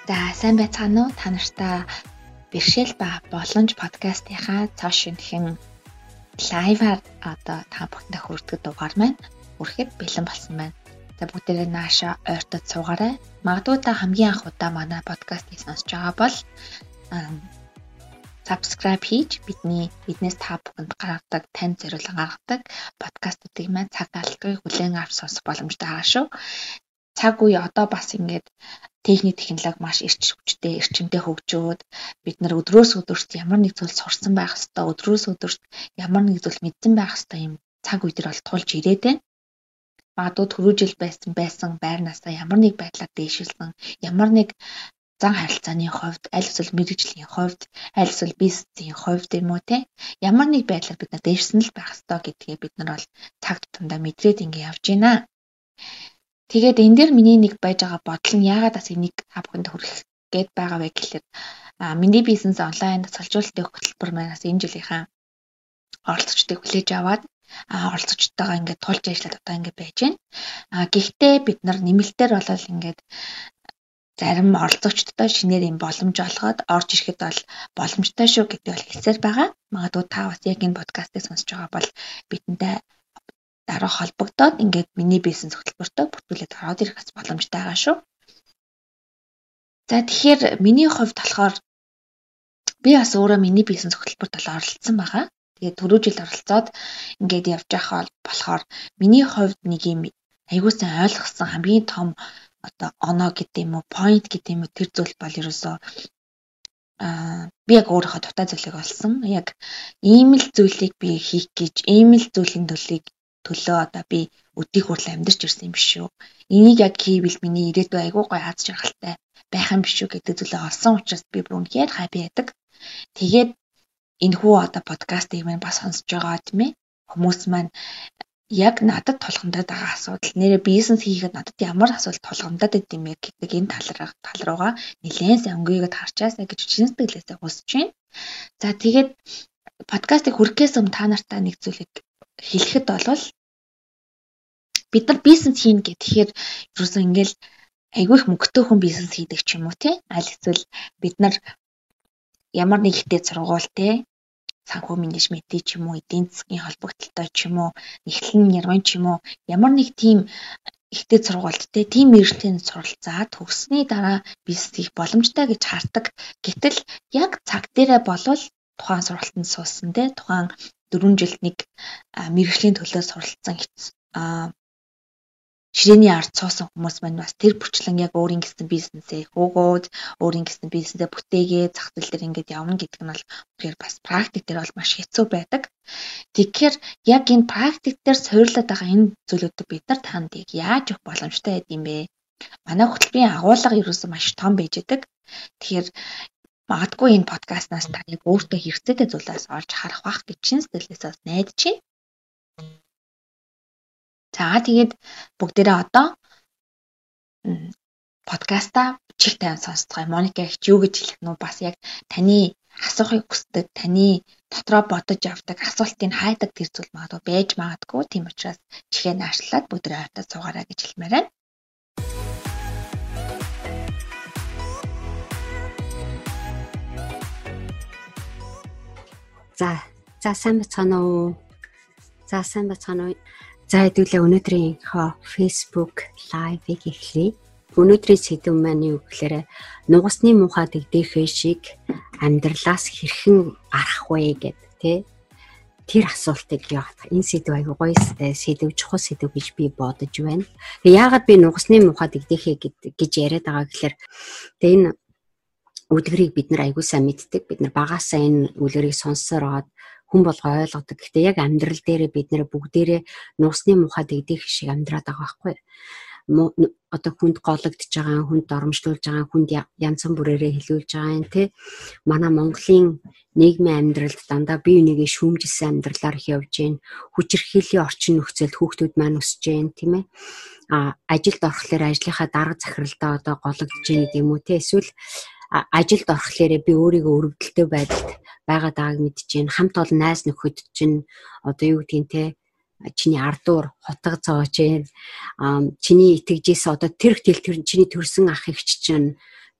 За сайн байцгаана уу? Та нартай бэрхшээл ба боломж подкастынхаа цоо шинэхэн лайваар одоо та бүхэндээ хүргэдэг дугаар маань хүрэхэд бэлэн болсон байна. За бүгдээрээ нааша ойртод суугаарай. Магадгүй та хамгийн анх удаа манай подкастыг сонсож байгаа бол subscribe хийж биднээс та бүхэнд гаргадаг тань зориулан гаргадаг подкастуудыг маань цаг алдалгүй хүлээн авч сонсох боломжтой байгаа шүү. Цаг үе одоо бас ингээд техник технологи маш эрчимтэй хөгжөөд бид нар өдрөөс өдөрт ямар нэг зүйл сурсан байх хэвээр өдрөөс өдөрт ямар нэг зүйл мэдсэн байх хэвээр юм цаг үе дээр бол тулж ирээд байна. Магадгүй түрүү жил байсан байрнаасаа ямар нэг байдлаар дээшилсэн ямар нэг зан харилцааны хувьд аль эсвэл мэрэгжлийн хувьд аль эсвэл бизнесийн хувьд юм уу те ямар нэг байдлаар бид нар дээшсэн л байх хэвээр гэдгээ бид нар бол цаг тутамдаа мэдрээд ингэ явж байна. Тэгээд энэ дээр миний нэг байж байгаа бодол нь яагаад бас энийг та бүхэнд хүргэх гээд байгаа вэ гэхэлэр миний бизнес онлайн цалжуулалтын хөтөлбөр манаас энэ жилийнхаа оролцогчдыг хүлээж аваад оролцогчтойгоо ингээд тулж ажиллаад одоо ингээд байж байна. Гэхдээ бид нар нэмэлтээр болол ингээд зарим оролцогчдод шинээр юм боломж олгоод орж ирэхэд бол боломжтой шүү гэдэг бол хэлсээр байгаа. Магадгүй та бас яг энэ подкастыг сонсож байгаа бол бидэнтэй дараа холбогдоод ингээд миний бизнес хөтөлбөртөө бүртгүүлээд ороод ирэх бас боломжтой байгаа шүү. За тэгэхээр миний хувьд болохоор би бас өөрөө миний бизнес хөтөлбөрт бол оролцсон байгаа. Тэгээд түрүү жил оролцоод ингээд явж байгаа болохоор миний хувьд нэг юм аягүй сайн ойлгосон хамгийн том одоо оноо гэдэг юм уу, point гэдэг юм уу тэр зүйл бол ерөөсөө би яг өөрийнхөө дутаа зүйлийг олсон. Яг ийм л зүйлийг би хийх гэж, ийм л зүйлийн төлөө одоо би өдийг хүртэл амьдарч ирсэн юм биш үү. Энийг яг хийвэл миний ирээдүй аягүй гоё аз жаргалтай байх юм биш үү гэдэг зүйлээ олсон учраас би бүр үнэхээр хаппи байдаг. Тэгээд энэхүү одоо подкастыг маань бас сонсож байгаа тийм ээ. Хүмүүс маань яг надад тулгамдаад байгаа асуудал нэрээ бизнес хийхэд надад ямар асуудал тулгамдаад байд юм бэ гэдэг энэ тал руугаа нэлээд сайн өнгөйгөд харчаасаа гэж чин сэтгэлээсээ хүсэж байна. За тэгээд подкастыг хүргэхээс өмнө та нартай нэг зүйлийг хэлэхэд бол бид нар бизнес хийн гэхээр ерөөсөө ингээл айгүй их мөнгөтэй хүн бизнес хийдэг ч юм уу тий. Аль эсвэл бид нар ямар нэг ихтэй сургууль тий санхүү менежментийн ч юм уу эдийн засгийн холбогдлолтой ч юм уу эхлэн ярмын ч юм уу ямар нэг тийм ихтэй сургуульд тийм мэргэжлийн суралцаад төгссөний дараа бизнес хийх боломжтой гэж хардаг. Гэтэл яг цаг дээрээ болвол тухайн сургалтанд суусан тий тухайн 4 жилд нэг мэргэжлийн төлөө суралцсан ширээний ард суусан хүмүүс маань бас тэр бүрчлэн яг өөрийн гэсэн бизнесээ хөөгөөд өөрийн гэсэн бизнесээ бүтээгээд зах зээл дээр ингээд явна гэдэг нь бол тэгэхээр бас практик дээр бол маш хэцүү байдаг. Тэгэхээр яг энэ практик дээр суйрлаад байгаа энэ зүйлүүдийг бид нар танд яг яаж өгөх боломжтой байд юм бэ? Манай хөтөлбөрийн агуулга ерөөсөө маш том байж байгаа. Тэгэхээр магадгүй энэ подкастнаас та яг өөртөө хэрэгцээтэй зүйлээс олж харах бах гэж чин сэтгэлээс бас найдаж байна. За тэгээд бүгдээрээ одоо подкаста чих тайван сонсцгоё. Моника их юу гэж хэлэх нь бас яг таны асуухыг хүсдэг, таны дотроо бодож авдаг, асуултыг хайдаг тэр зүйл магадгүй байж магадгүй. Тийм учраас чихээ наашлаад бүгдээрээ ойртоо суугаарай гэж хэлмээр байна. За сайн бацгаана уу. За хэдүүлээ өнөөдрийн Facebook live-ыг эхлэе. Өнөөдрийн сэдэв маань юу гэхээр нугасны муухай дэгдэхээ шиг амьдралаас хэрхэн гарах вэ гэдэг тий. Тэр асуултыг яах. Энэ сэдэв аягүй гоё сэдэв, чухал сэдэв гэж би бодож байна. Тэгээ яагаад би нугасны муухай дэгдэхээ гэж яриад байгаа гэхээр тэгээ энэ үлгэрийг бид нар аягүй сайн мэддэг. Бид нар багаасаа энэ үлгэрийг сонссоор аваад хүн болгоо ойлгодог. Гэхдээ яг амьдрал дээрээ бид нэр бүгдээрээ нуусны мухад дэгдэх шиг амьдраад байгаа байхгүй. Одоо хүнд гологдож байгаа, хүнд доромжлуулж байгаа, хүнд янз бүрээрээ хилүүлж байгаа юм те. Манай Монголын нийгмийн амьдралд дандаа бие бинийгээ шүүмжилсэн амьдралаар явж гин. Хүчирхийллийн орчин нөхцөлд хүүхдүүд маань өсөж гин тийм ээ. Ажилд орохлоор ажлынхаа дарга захиралдаа одоо гологдож гин гэдэг юм уу те. Эсвэл ажилд орохлоор би өөрийгөө өрөвдөлтөй байдалд байгаа дааг мэдчихээн. Хамт олон найз нөхөд чинь одоо юу гэдгийг те чиний ардуур хотго зоож чинь чиний итгэжээс одоо тэр чиний төрсэн ах эгч чинь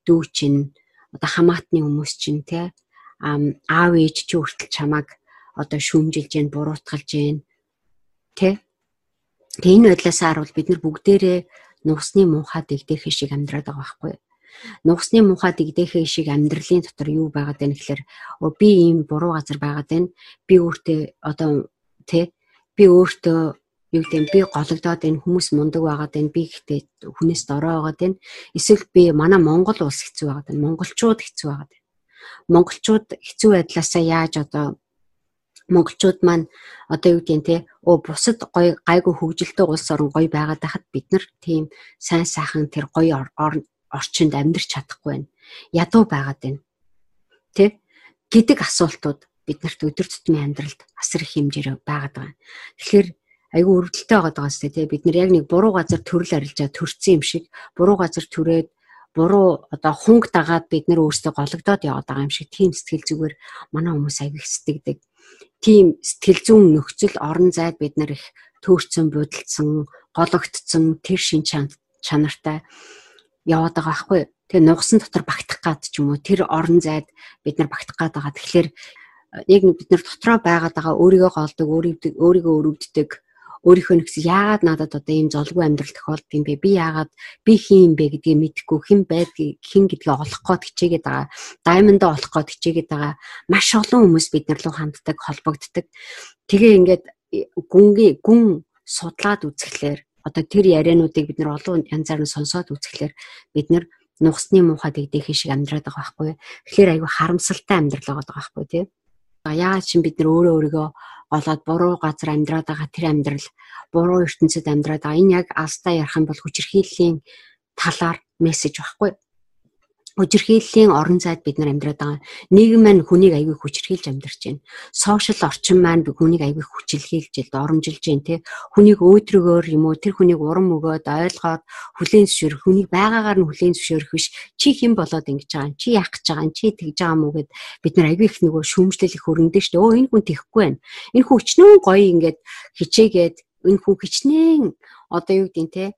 дүү чинь одоо хамаатны хүмүүс чинь те аав ээж чи хүртэл чамайг одоо шүүмжилж гэн буруутгалж гэн те. Тэгээ энэ байдлаас харуул бид нар бүгдээрээ нугасны муухай дэгдэхээ шиг амьдраад байгаа байхгүй. Нугасны муухай дэгдэхээ шиг амьдралын дотор юу байгаад байна гэхээр би ийм буруу газар байгаад байна. Би өөртөө одоо те би өөртөө юу гэдэг би гологдоод энэ хүмүүс мундаг байгаад байна. Би гэхдээ хүнээс дорой байгаад байна. Эсвэл би манай Монгол улс хэцүү байгаад байна. Монголчууд хэцүү байгаад байна. Монголчууд хэцүү байдлаасаа яаж одоо монголчууд маань одоо юу гэдэг те бусад гой гайгүй хөгжилтэй улс орн гой байгаад байхад бид нар тийм сайн сайхан тэр гой орчинд амьдрч чадахгүй байна. Ядуу байгаад байна. Тэ гэдэг асуултууд биднэрт өдөр тутмын амьдралд асар их хэмжээр байгаад байгаа. Тэгэхээр айгүй өрөвдөлтэй байгаад байгаа сте те бид нар яг нэг буруу газар төрөл арилжаа төрсөн юм шиг буруу газар түрээд буруу одоо хунг дагаад бид нар өөрсдөө гологдоод яваад байгаа юм шиг тийм сэтгэл зүгээр манай хүмүүс айгүй сэтгэдэг. Тийм сэтгэл зүйн нөхцөл орон зайд бид нар их төөрцөн будалдсан, гологдсон тэр шин чанартай яваад байгаа байхгүй. Тэгээ нугасан дотор багтах гад ч юм уу тэр орон зайд бид нар багтах гад байгаа. Тэгэхээр яг бид нар дотроо байгаад байгаа өөрийгөө голдог, өөрийгөө өрөвддөг, өөрийнхөө нэгс яагаад надад одоо ийм золгүй амьдрал тохиолддог юм бэ? Би яагаад би хин юм бэ гэдгийг мэдэхгүй хэн байдгийг хэн гэдгийг олох гээд хичээгээд байгаа. Даймондоо олох гээд хичээгээд байгаа. Маш олон хүмүүс бид нар руу ханддаг, холбогддог. Тэгээ ингээд гүн судлаад үзэхлээр одоо тэр яриануудыг бид нар олон янзаар нь сонсоод үзэхлээр бид нар нугасны муухай дэгдэхээ шиг амьдраад байгаа байхгүй. Тэгэхээр айгүй харамсалтай амьдрал байгаа байхгүй тий. Яагаад ч бид нар өөрийгөө голоод буруу газар амьдраад байгаа тэр амьдрал буруу ертөнцид амьдраад байгаа. Энэ яг алстаа ярих юм бол хүчирхийллийн талаар мессеж байхгүй. Хүчирхийллийн орон зайд бид нар амьдраад байгаа. Нийгэм маань хүнийг аягүй хүчирхийлж амьдарч байна. Сошиал орчин маань хүнийг аягүй хүчирхийлж, оромжилж байна те. Хүнийг өөдрөгөөр юм уу тэр хүнийг урам өгөөд ойлгоод хүлээн зөвшөөрөх, хүнийг байгаагаар нь хүлээн зөвшөөрөх биш. Чи хэн болоод ингэж байгаа юм? Чи яах гэж байгаа юм? Чи тэгж байгаа юм уу гэд бид нар аягүй их нөгөө шүүмжлэл их хөрөнгөдөө шүү дээ. Энэ хүн тэхгүй байна. Энэ хүн өчнөө гоё ингээд хичээгээд энэ хүн хичнээн одоо юу гэдэг те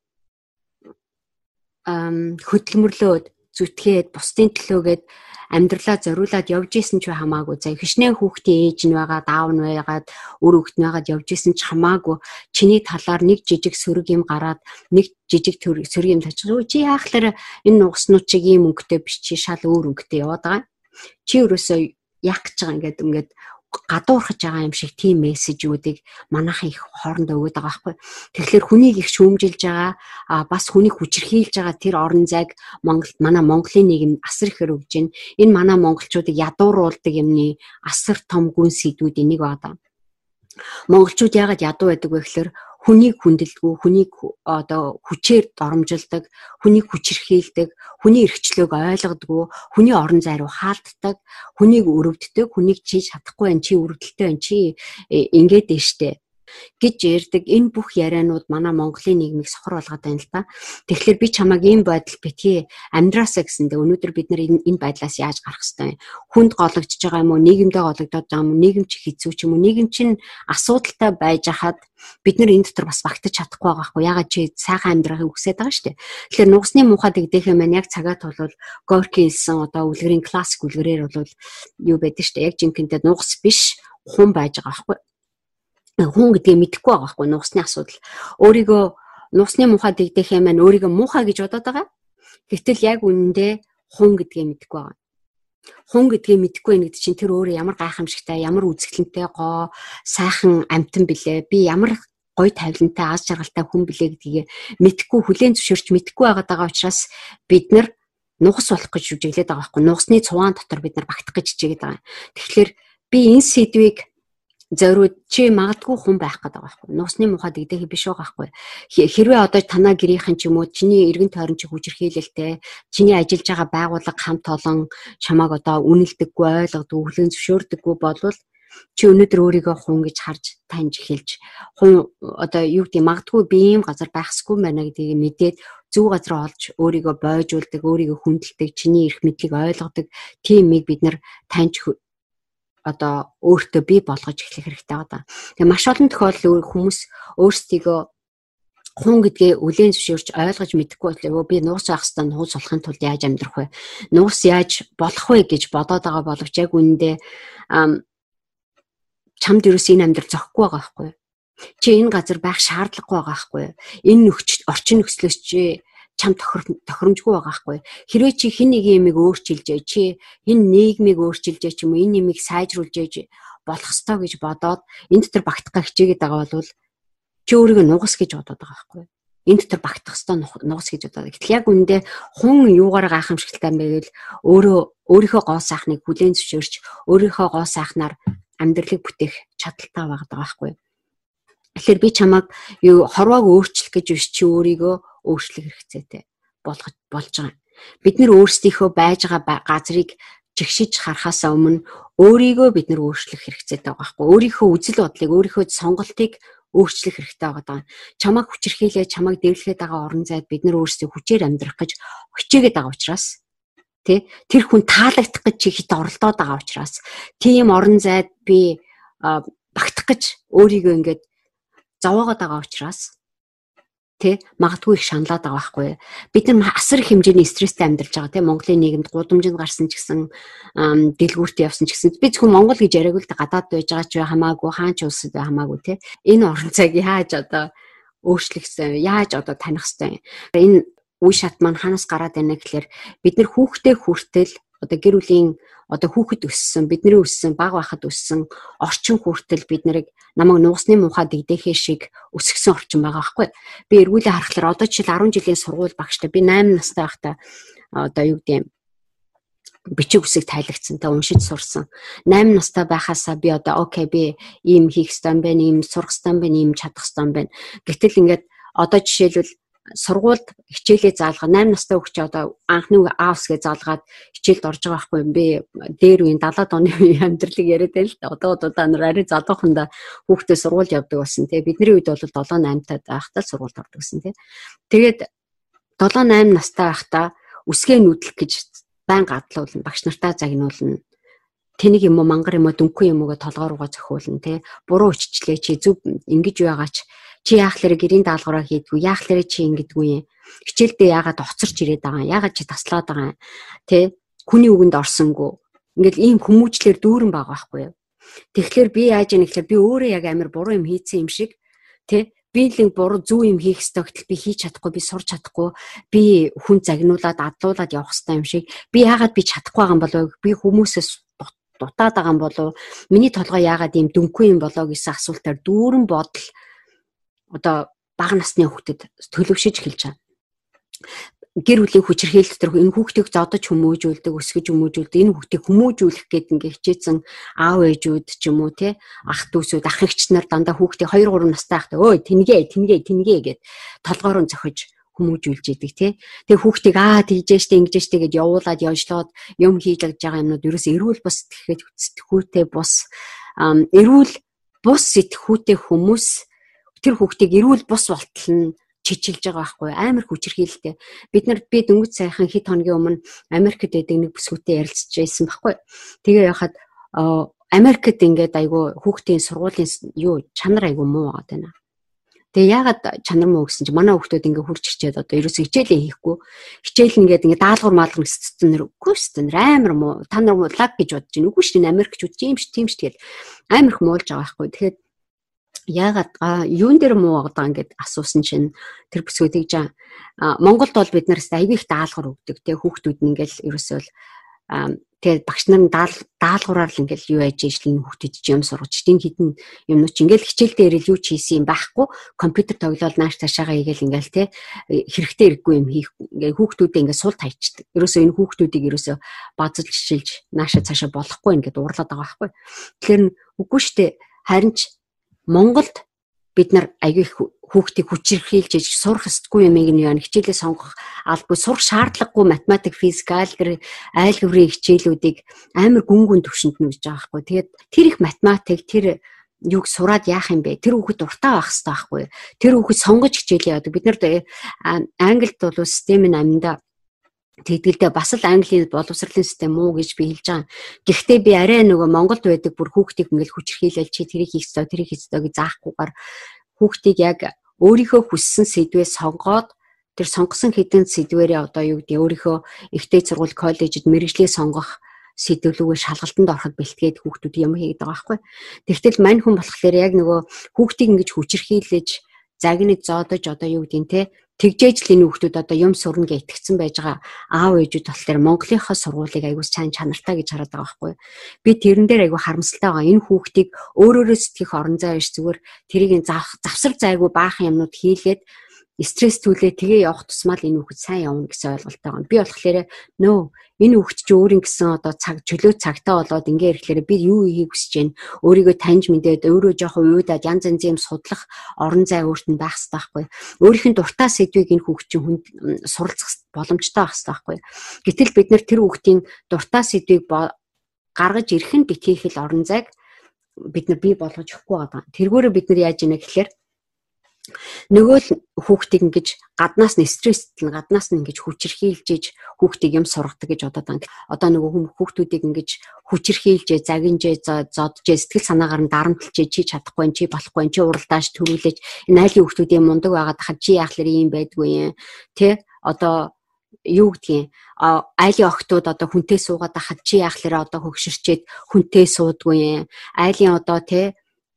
хөдөлмөрлөөд зүтгээд бусдын төлөөгээд амьдралаа зориулаад явж исэн ч хамаагүй заа хичнээн хүүхдийн ээж нь байгаа даав нь байгаад өр хүүхэд нь байгаад явж исэн ч хамаагүй чиний талаар нэг жижиг сөрөг юм гараад нэг жижиг сөрөг юм тачгаа чи яахлаар энэ нугаснууд чиг ийм өнгөтэй биш чи шал өөр өнгөтэй яваад байгаа чи өрөөсөө яах гэж байгаа ингээд гадуурхаж байгаа юм шиг тийм мессежүүдийг манайхан их хоорондоо өгöd байгаа байхгүй. Тэгэхээр хүнийг их шүүмжилж байгаа бас хүнийг хүчирхийлж байгаа тэр орон зайг манай Монголын нийгэм асар ихээр өгж байна. Энэ манай монголчуудыг ядууруулдаг юмны асар том гүн сэдвүүдийн нэг байна. Монголчууд яагаад ядуу байдаг вэ гэхээр хүнийг хүндэлдэггүй, хүнийг одоо хүчээр доромжилдаг, хүнийг хүчирхийлдэг, хүний эрхчлөөг ойлгодоггүй, хүний орон зай руу хаалтдаг, хүнийг өрөвддөг, хүнийг чи чадахгүй байх, чи өрөвдөлтэй байх, чи ингээд дээ штэ гэж ярьдаг. Энэ бүх ярианууд манай Монголын нийгмийг сохор болгоод байна л да. Тэгэхээр би чамайг ийм байдал битгий амьдраасаа гэсэндээ өнөөдөр бид нар энэ байдлаас яаж гарах ёстой вэ? Хүнд гологдож байгаа юм уу? Нийгэмдээ гологдоод байгаа юм уу? Нийгэм чи хэцүү ч юм уу? Нийгэм чинь асуудалтай байж хаад бид нар энэ дотор бас багтаж чадахгүй байгаа хгүй. Ягаад чи сайхан амьдрахыг хүсэж байгаа шүү дээ. Тэгэхээр нугасны муухай дэгдэхээ маань яг цагаат бол Горки хэлсэн одоо үлгэрийн классик үлгэрээр бол юу байдаг шүү дээ. Яг жинхэнэ нугас биш хүн байж байгаа хгүй. Хүн гэдгийг мэдэхгүй байгаа хгүй нугасны асуудал. Өөрийгөө нугасны муухай дэгдэхээ маань өөрийгөө муухай гэж бодоод байгаа. Гэтэл яг үнэндээ хүн гэдгийг мэдэхгүй байгаа. Хүн гэдгийг мэдэхгүй нэг чинь тэр өөрөө ямар гайхамшигтай, ямар үзэсгэлэнтэй гоо, сайхан амтан билээ. Би ямар гоё тавилантай, аз жаргалтай хүн билээ гэдгийг мэдэхгүй хүлээн зөвшөөрч мэдэхгүй байгаа учраас бид нар нугас болох гэж үжиглээд байгаа байхгүй. Нугасны цуваан дотор бид нар багтах гэж хичээгээд байгаа. Тэгэхээр би энэ сэдвийг зориуд чи магадгүй хүн байх гэдэг байгаа байхгүй. Нугасны муухай дэгдэхий биш байгаа байхгүй. Хэрвээ одоо танаа гэрийнхэн ч юм уу чиний эргэн тойрон чи хүчирхийлэлтэй, чиний ажиллаж байгаа байгууллага хамт олон чамааг одоо үнэлдэггүй, ойлгодгүй, хүлээн зөвшөөрдөггүй болвол чи өнөөдөр өөрийгөө хүн гэж харж таньж эхэлж хүн одоо юу гэдэг магадгүй би ийм газар байхсгүй байна гэдгийг мэдээд зөв газар олж өөрийгөө бойжуулдаг, өөрийгөө хүндэлдэг, чиний эрх мэдлийг ойлгодог тиймийг бид нар таньж одоо өөртөө бий болгож эхлэх хэрэгтэй байгаа. Тэгээ маш олон тохиолдолд хүмүүс өөрсдийгөө Хун гэдгээ үлэн зөвшөөрч ойлгож мэдэхгүй болов би нуус авах хэвээр нуус болохын тулд яаж амьдрах вэ? Нуус яаж болох вэ гэж бодоод байгаа боловч яг үүндээ чамд ерөөс энэ амьдрал зохихгүй байгаа байхгүй юу? Чи энэ газар байх шаардлагагүй байгаа байхгүй юу? Энэ орчин нөхцлөөс чи чам тохиромжгүй байгаа байхгүй юу? Хэрвээ чи хэн нэг юмыг өөрчилж чи энэ нийгмийг өөрчилж ч юм уу энэ юмыг сайжруулж болох ёстой гэж бодоод энэ дотор багтахаа хичээгээд байгаа бол чи өөрийгөө нугас гэж бодоод байгаа байхгүй юу? Энэ дотор багтах ёстой нугас гэж бодоод. Гэтэл яг үндэ хун юугаар гайхамшигтай юм бэ гэвэл өөрийнхөө гоо сайхныг хүлээн зөвшөөрч өөрийнхөө гоо сайхнаар амьдралыг бүтээх чадaltaй байгаа байхгүй юу? Тэгэхээр би чамайг хорвоог өөрчлөх гэж биш чи өөрийгөө өөрчлөх хэрэгцээтэй болж байгаа. Бид нэр өөрсдийнхөө байж байгаа газрыг жигшиж харахаас өмнө өөрийгөө бид нэр өөрчлөх хэрэгцээтэй байгаа байхгүй юу? Өөрийнхөө үзэл бодлыг, өөрийнхөө сонголтыг өөрчлөх хэрэгтэй байгаа. Чамайг хүчирхийлээ, чамайг дэвлэхэд байгаа орон зайд бид нэр өөрсдөө хүчээр амьдрах гэж хичээгээд байгаа учраас тэр хүн таалагдах гэж чи хит оролдоод байгаа учраас тийм орон зайд би багтах гэж өөрийгөө ингээд зовоогоод байгаа учраас магадгүй их шаналаад байгаа байхгүй юу? Бид нар асар их хэмжээний стресстэй амьдарч байгаа Монголын нийгэмд гудамжинд гарсан ч гэсэн дэлгүүрт явсан ч гэсэн би зөвхөн Монгол гэж яриаггүй л гадаад байж байгаа ч хамаагүй хаан ч улсад хамаагүй энэ орон зайг яаж одоо өөрчлөх вэ? Яаж одоо таних вэ? Энэ үе шат маань ханаас гараад байна гэхээр бид нар хүүхдээ хүртэл одоо гэр бүлийн одоо хүүхэд өссөн, бидний өссөн, баг байхад өссөн орчин хүртэл бид нарыг намайг нуусны муухай дэгдэхээ шиг өсгсөн орчин байгаа байхгүй. Би эргүүлээ харахаар одоо жишээл 10 жилийн сургууль багштай би 8 настай байхдаа одоо юу гэдэг юм бичиг үсэг тайлагдсан уншиж сурсан. 8 настай байхасаа би одоо окей би ийм хийх ёстой юм байна, ийм сурах ёстой юм байна, ийм чадах ёстой юм байна. Гэтэл ингээд одоо жишээлбэл сургуульд хичээлээ заалгаа 8 настай хүүхд чи одоо анхны аавс гэж заалгаад хичээлд орж байгаа байхгүй юм би дээр үеийн 70-аад оны амьдралыг яриад байл л да. Одоо нар ари залууханда хүүхдээ сургуульд явдаг болсон бидний үед бол 7-8 таад байхдаа сургуульд ордог гэсэн тэгээд 7-8 настай байхдаа үсгээ нүүдлэх гэж байн гадлуулна багш нартаа загнуулна тэнийг юм уу мангар юм уу дүнхгүй юм уу гэж толгооруугаа зөхиулна буруу иччлээ чи зүв ингэж байгаач чи яахлаараа гэрийн даалгавраа хийдгүү яахлаараа чи ингэдэггүй юм хичээлдээ яагаад оцорч ирээд байгаа яагаад чи таслаад байгаа хүний үгэнд орсонгүй ингээл ийм хүмүүжлэр дүүрэн байгаа байхгүй юу тэгэхээр би яаж яах гэхээр би өөрөө яг амар буруу юм хийцэн юм шиг би л буруу зөв юм хийх ёстой гэтэл би хийж чадахгүй би сурч чадахгүй би хүн загнуулаад адлуулад явах ёстой юм шиг би яагаад би чадахгүй байгаа юм болов би хүмүүсээс дутаад байгаа юм болов миний толгой яагаад ийм дүнхгүй юм болоо гэсэн асуултаар дүүрэн бодол одоо бага насны хүүхдэд төлөвшөж эхэлж байгаа. Гэр бүлийн хүчирхийлэл дотор энэ хүүхдийг зодож хүмүүжүүлдэг, өсгөж хүмүүжүүлдэг, энэ хүүхдийг хүмүүжүүлэх гэдэг ингээ хичээсэн аав ээжүүд ч юм уу ах дүүсүүд, ах эгч нар дандаа хүүхдийг 2-3 настай байхдаа өө тэнгээ гэд толгоороо зохиж хүмүүжүүлж идэг Тэгээ хүүхдийг тийжээ штэ ингэж штэ гэд явуулаад явжлоод юм хийж лаж байгаа юмнууд ерөөс эрүүл бус сэтгэхэд сэтгхүүтэй бус эрүүл бус сэтгхүүтэй хүмүүс тэр хүүхдийг эрүүл бус болтол нь чижилж байгаа байхгүй амар хүчирхийлэлтэй би дөнгөж сайхан хэд хоногийн өмнө Америкт байдаг нэг бүсгүүтэй ярилцж байсан байхгүй тэгээ яхад Америкт ингээд айгу хүүхдийн сургуулийн чанар айгу муу байгаа даа тэгээ яагаад чанар муу гэсэн чи манай хүүхдүүд ингээд хурж ирчээд одоо ерөөсөө хичээлээ хийхгүй хичээл ингээд даалгавар маалгар өсцөн үгүй шүү дээ амар муу та нар лаг гэж бодож байна үгүй шүү дээ Америкчууд тийм ш тэгэл амар их муулж байгаа байхгүй тэгэхээр яагаад юун дээр муу байгаа ингээд асуусан чинь тэр бүсгүүд гэж Монголд бол бид нараас аягүй их даалгавар өгдөг хүүхдүүд нь ингээл ерөөсөө тэгээд багш нар нь даалгавраар л ингээл юу яаж ижлэн хүүхдэд ч юм сургаж тийм хідэн юмнууд ч ингээл хичээл дээр л юу ч хийсэн юм байхгүй компьютер тоглоод нааш цаашаага хийгээл ингээл хэрэгтэй хэрэггүй юм хийх ингээ хүүхдүүдээ ингээ сул тайчдаг ерөөсөө энэ хүүхдүүдийг ерөөсөө базалж чилж нааша цаашаа болохгүй ингээд уурлаад байгаа байхгүй тэгэхээр үгүй штэ харин ч Монголд бид нар аягүй хүүхдийг хүчирхийлж сурах ёстгүй юм яг хичээлээ сонгох албагүй сурах шаардлагагүй математик, физик, айлгаврын хичээлүүдийг амар гүн төвшөнд нь өгж байгаа байхгүй. Тэгээд тэр их математик тэр юг сураад яах юм бэ? Тэр хүүхэд дуртай байх хэрэгтэй байхгүй. Тэр хүүхэд сонгож хичээлээ яадаг. Бид нар Англид бол систем нь аминдаа тэгдэлдээ бас л Английн боловсролын систем муу гэж би хэлж байгаа. Гэхдээ би арай нөгөө Монголд байдаг бүр хүүхдийг ингээл хүчирхийлэл чи тэрийг хийх ёстой гэж заахгүйгээр хүүхдийг яг өөрийнхөө хүссэн сэдвээ сонгоод тэр сонгосон хэдэн сэдвэрээ одоо юу гэдэг өөрийнхөө ихтэй сургууль коллежид мэргэжлээ сонгох сэдвлүүгээ шалгалтанд ороход бэлтгээд хүүхдүүд юм хийгээд байгаа байхгүй. Тэгтэл мань хүн болохоор яг нөгөө хүүхдийг ингэж хүчирхийлж загныг зоодож одоо юу гэдэг нь те тэгжээж л энэ хүүхдүүд одоо юм сурна гэж итгэцэн байж байгаа аав ээжүүд болохоор Монголынхаа сургуулийг аягүй сайн чанартай гэж хараад байгаа байхгүй. Би тэрэн дээр аягүй харамсалтай байгаа. Энэ хүүхдийг өөрөөрөө сэтгэх орон зай биш зүгээр тэрийг завсар зайгүй баахан юмнууд хийлгээд стресс түлээ тэгээ явах тусмаа л энэ хүүхэд сайн явна гэсэн ойлголттой байгаа. Би болохоор энэ хүүхэд чи өөрийн гэсэн одоо чөлөө цагтаа болоод ингээ ирэхлээр би юу хийхийг хүсэж байна. Өөрийгөө таньж мэдээд өөрөө жоохон уйдаад янз янзын юм судлах орон зай өөрт нь байх хэрэгтэй байхгүй. Өөрийнх нь дуртай сэдвийг энэ хүүхэд чинь хүнд суралцах боломжтой байх хэрэгтэй байхгүй. Гэтэл бид нэр тэр хүүхдийн дуртай сэдвийг гаргаж ирэх нь битгийх л орон зайг бид нар бий болгож өгөхгүй байгаа. Тэргүүрээ бид нар яаж ийнэ гэхээр нөгөө л хүүхдийг ингэж гаднаас нь стресстэн гаднаас нь ингэж хүчирхийлж хүүхдийг юм сургадаг гэж бодоод байгаа. Одоо нөгөө хүүхдүүдийг ингэж хүчирхийлж загинж зодж сэтгэл санаагаар нь дарамтлж чи чадахгүй чи болохгүй чи уралдааж төрүүлж энэ айлын хүүхдүүдийн мундаг байгаад хаа чи яахлаар ийм байдгүй юм тэ одоо юу гэдгийг айлын охтууд одоо хүнтэй суугаад хаа чи яахлаар одоо хөгшөрчээд хүнтэй суудгүй юм айлын одоо тэ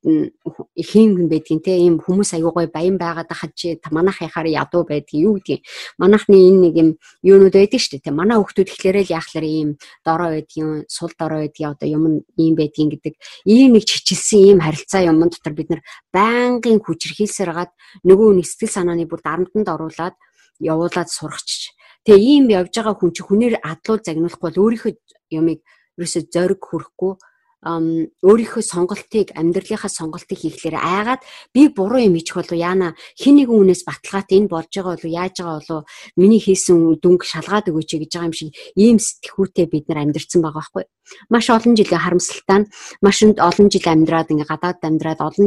хин байдгийн те ийм хүмүүс аюугай баян байгаад хаад чи манайх яхаар ядуу байдгийг юу гэдгийг манайхны энэ нэг юм юунууд байдаг шүү дээ те манай хүүхдүүд ихлээрээ л яахлаар ийм дорой байдгийн сул дорой байдгийн одоо юм ийм байдгийн гэдэг ийм нэг чичилсэн ийм харилцаа юм дотор бид нар байнгын хүчирхийлсээр гаад нөгөө нэг сэтгэл санааны бүр дарамтанд оруулаад явуулаад сургач тэгээ ийм явж байгаа хүн чи хүнээр адлуул загнуулахгүй бол өөрийнхөө юмыг ерөөсө зориг хүрхгүй өөрийнхөө сонголтыг амьдралынхаа сонголтыг хийхлээр айгаад би буруу юм хийчих болов яана хин нэгэн хүнээс баталгаат энэ болж байгаа болов яаж байгаа болов миний хийсэн дүнг шалгаад өгөөч гэж байгаа юм шиг ийм сэтгүүтэй бид нар амьдэрсэн байгаа байхгүй маш олон жилийн харамсалтай нь маш олон жил амьдраад ингээ гадаад амьдраад олон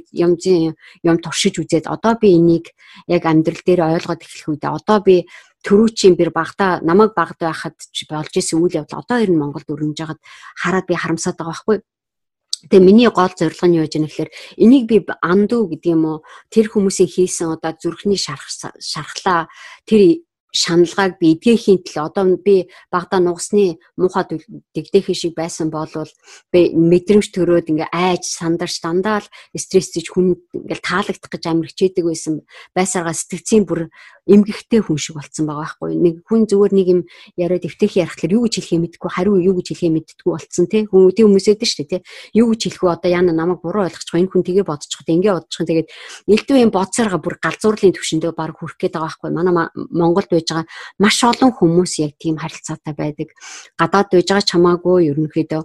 юм туршиж үзээд одоо би энийг яг амьдрал дээр ойлгоод эхлэх үедээ одоо би төрүүчийн бэр багада намайг багад байхад болж исэн үйл явдал одоо ер нь Монголд өрнөж байгаад хараад би харамсаад байгаа байхгүй. Тэгээ миний гол зорилго нь юу гэж нэхлээр энийг би андуу гэдэг юм уу тэр хүмүүсийн хийсэн одоо зүрхний шархлаа тэр шаналгааг би эдгээхийн төлөө одоо би багада нугасны муухай дэгдээх шиг байсан болвол би мэдрэмж төрөөд ингээ айж сандарч дандаа л стрессэж хүн ингээл таалагдах гэж амир хичээдэг байсаргаа сэтгцийн бүр эмгэгтэй хүн шиг болцсон байгаа байхгүй нэг хүн зүгээр нэг юм яриад эвтэйх ярихлаар юу гэж хэлхээ мэдгүй хариу юу гэж хэлхээ мэддэггүй болцсон тий хүмүүсэд нь шүү дээ тий юу гэж хэлэх вэ одоо яна намайг буруу ойлгочих энэ хүн тгээ бодчих ингээ бодчих тэгээд элдв юм бодсараа бүр галзуурлын төвшөндөө баг хүрэх гээд байгаа байхгүй манай Монголд байж байгаа маш олон хүмүүс яг тийм харилцаатай байдаг гадаад байж байгаа чамаагүй ерөнхийдөө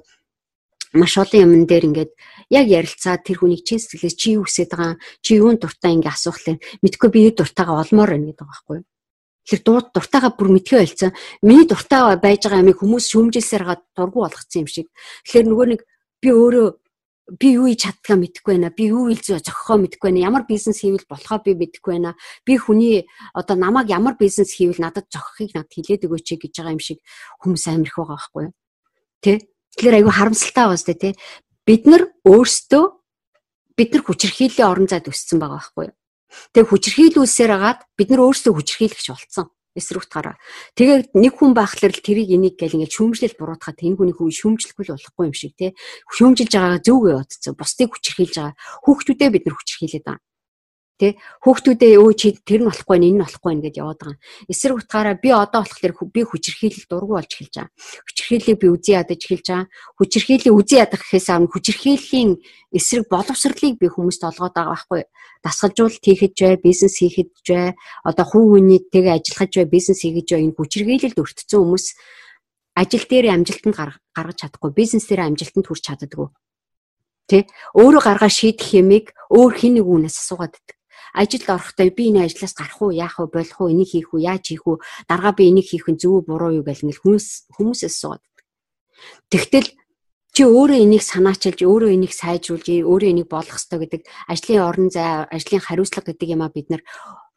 маш олон юмн дээр ингээд яг ярилцаад тэр хүнийг чин сэтгэлээс чи юу хүсэж байгаа чи юунд дуртай ингээ асуухлаа мэдгүй би дуртайгаа олмоор байна гэдэг байгаа байхгүй. Тэр дуртайгаа бүр мэдхээ ойлцсон. Миний дуртай байж байгаа ямиг хүмүүс шүүмжилсээр гаад дургу болгоцсон юм шиг. Тэгэхээр нөгөө нэг би өөрөө би юу хийж чаддгаа мэдэхгүй байна. Би юу хийж зохихоо мэдэхгүй байна. Ямар бизнес хийвэл болохоо би мэдэхгүй байна. Би хүний одоо намайг ямар бизнес хийвэл надад зохихыг надад хэлээд өгөөч гэж байгаа юм шиг хүмүүс амирх байгаа байхгүй юу. Тэ? Тэгэхээр айгүй харамсалтай байна сте тий. Бид нар өөрсдөө бид нар хүчирхийллийн орон зайд өссөн байгаа байхгүй юу. Тэгээ хүчирхийлүүлсээр хагаад бид нар өөрсдөө хүчирхийлэгч болцсон. Эсрэг утгаараа. Тэгээд нэг хүн байхлаар л тэрийг энийг гэл ингээд шүүмжлэл буруутгаад энэ хүний хүн шүүмжлэхгүй л болохгүй юм шиг тий. Шүүмжилж байгаагаа зөв гэж бодцоо. Бусдыг хүчирхийлж байгаа. Хүүхдүүдээ бид нар хүчирхийлээд байгаа. Тэ хүүхдүүдээ өө чи тэр нь болохгүй энэ нь болохгүй гэдээ яваад байгаа. Эсрэг утгаараа би одоо болохоор би хүчирхийлэл дургу болж эхэлж байгаа. Хүчирхийллийг би үзий ядаж эхэлж байгаа. Хүчирхийллийг үзий ядах гэхээс өмнө хүчирхийллийн эсрэг боловсролыг би хүмүүст олгоод байгаа байхгүй. Дасгалжуулалт хийхэд бай, бизнес хийхэд бай, одоо хувь хүнийтэйгээ ажиллахад бай, бизнес хийгээд бай энэ хүчирхийлэлд өртсөн хүмүүс ажил дээр амжилтанд гаргаж чадахгүй, бизнес дээр амжилтанд хүрч чаддаггүй. Тэ өөрөө гаргаа шийдэх юмыг өөр хин нэг хүнээс асуугаад байдаг. Ажилд орохдоо би энэ ажлаас гарах уу, яах вэ, болох уу, энийг хийх үү, яаж хийх үү, дараа би энийг хийх нь зөв буруу юу гэл ингээл хүмүүсээс асуугаад. Тэгтэл чи өөрөө энийг санаачилж, өөрөө энийг сайжруулж, өөрөө энийг болгох ёстой гэдэг ажлын орон зай, ажлын хариуцлага гэдэг юмаа бид нар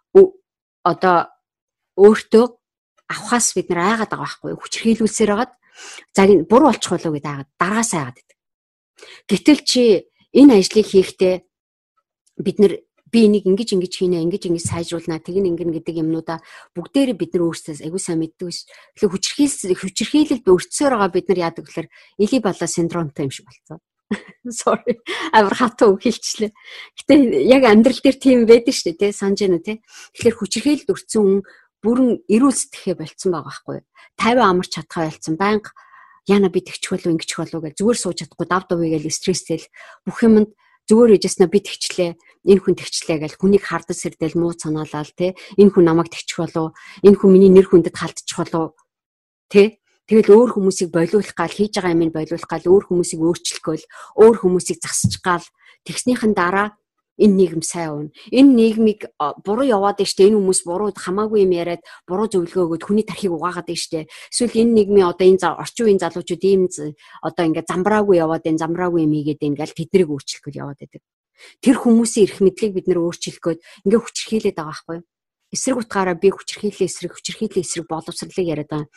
одоо өөртөө авахаас бид нар айгаад байгаа байхгүй юу? Хүчирхийлүүлсээр хагаад за буруу болчих болов гэдээ айгаад дараасаа айгаад байдаг. Гэтэл чи энэ ажлыг хийхдээ бид нар би энийг ингэж хийнэ, ингэж сайжруулнаа, тэгин ингэн гэдэг юмнуудаа бүгдээрээ бид нар өөрсдөө аягүй сайн мэддэг ш. Тэгэхээр хүчирхийлэл өртсөөр байгаа бид нар яадаг гэхээр эли балаа синдромтой юм шиг болцсон. Sorry. Амар хатуу хэлчлээ. Гэтэ яг амьдрал дээр тийм байдаг шүү дээ, санаж байна уу те. Тэгэхээр хүчирхийлэлд өртсөн хүн бүрэн эрүүл сэтгэхээ болцсон байгаа байхгүй юу. 50 амарч чадхаа болцсон. Байнга яна би тэгчих болов ингэчих болов гэж зүгээр сууж чадахгүй дав давыг л стресстэй бүх юмд зүгээр ээжснэ би тэгчлээ. Энэ хүн тэгчлээ гэж хүнийг хардаж сэрдэл муу санаалал те. Энэ хүн намайг тэгчих болов. Энэ хүн миний нэр хүндэд халдчих болов. Тэ. Тэгэл өөр хүмүүсийг болиулах гал хийж байгаа юмыг болиулах гал өөр хүмүүсийг өөрчлөх гол өөр хүмүүсийг засчих гал тэгснийхэн дараа энэ нийгэм сайн уун. Энэ нийгмийг буруу яваад штэ энэ хүмүүс буруу хамаагүй юм яриад буруу зөвлөгөө өгөөд хүний тархийг угаагаад штэ. Эсвэл энэ нийгмийн одоо энэ орчин үеийн залуучууд ийм одоо ингээд замбраагүй яваад энэ замбраагүй юм ийгээд ингээл тэднийг өөрчлөх гол яваад байдаг. Тэр хүмүүсийн эрх мэдлийг бид нэр өөрчлөх гээд ингээ хүчрхийлээд байгаа байхгүй. Эсрэг утгаараа би хүчрхийллийн эсрэг боловсролыг яриад байгаа.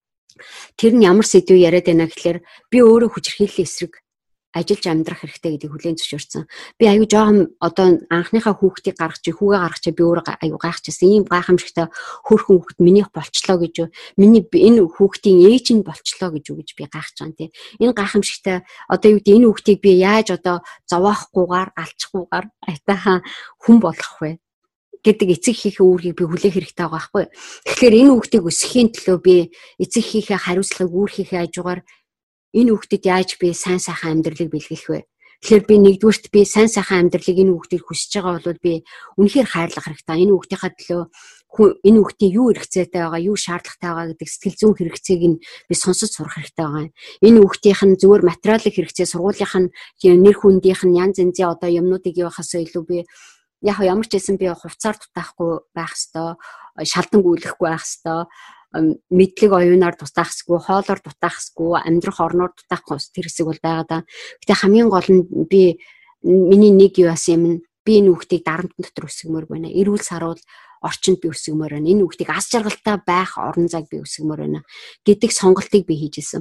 Тэр нь ямар сэдвүү яриад байна гэхээр би өөрөө хүчрхийллийн эсрэг ажиллаж амьдрах хэрэгтэй гэдгийг хүлээн зөвшөөрсөн. Би аюу жоохон одоо анхныхаа хүүхдийг хүүгээ гаргаж би өөрөө аюу гайхчихсан. Ийм гайхамшигтай хөөрхөн хүүхэд минийх болчлоо гэж миний энэ хүүхдийн ээж нь болчлоо гэж би гайхаж байгаа тийм. Энэ гайхамшигтай одоо юу гэдэг энэ хүүхдийг би яаж одоо зовоохгүйгээр алчихгүйгээр айтайхан хүн болгох вэ гэдэг эцэг хийхээ үүргийг би хүлээх хэрэгтэй байгаа байхгүй. Тэгэхээр энэ хүүхдийг өсгөхийн төлөө би эцэг хийхээ хариуцлагыг үүрхийнхээ хажуугаар энэ хүүхдэд яаж би сайн сайхан амьдралыг бэлгэлэх вэ? Тэгэхээр би нэгдүгürt би сайн сайхан амьдралыг энэ хүүхдэд хүсэж байгаа бол би үнэхээр хайрлах хэрэгтэй. Энэ хүүхдийнхаа төлөө энэ хүүхдийн юу хэрэгцээтэй байгаа, юу шаардлагатай байгаа гэдэг сэтгэл зүйн хэрэгцээг нь би сонсож сурах хэрэгтэй байгаа. Энэ хүүхдийнх нь зүгээр материалын хэрэгцээ, сургуулийнх нь нэр хүндийнх нь янз янзын одоо юмнуудыг явахаас илүү би яг ямар ч байсан би хувцаар дутаахгүй байх ёстой, шалдан гүйлэхгүй байх ёстой, мэдлэг оюунаар дутаахсгүй, хоолоор дутаахсгүй, амьдрах орноор дутаахгүй тэр хэсэг бол байгаа даа. Гэтэ хамгийн гол нь би миний нэг юу асан юм би энэ хүүхдийг дарамтны дотор өсгмөр байна. Эрүүл саруул орчинд би өсгмөр байна. Энэ хүүхдийг аз жаргалтай байх орон зайг би өсгмөр байна гэдэг сонголтыг би хийжсэн.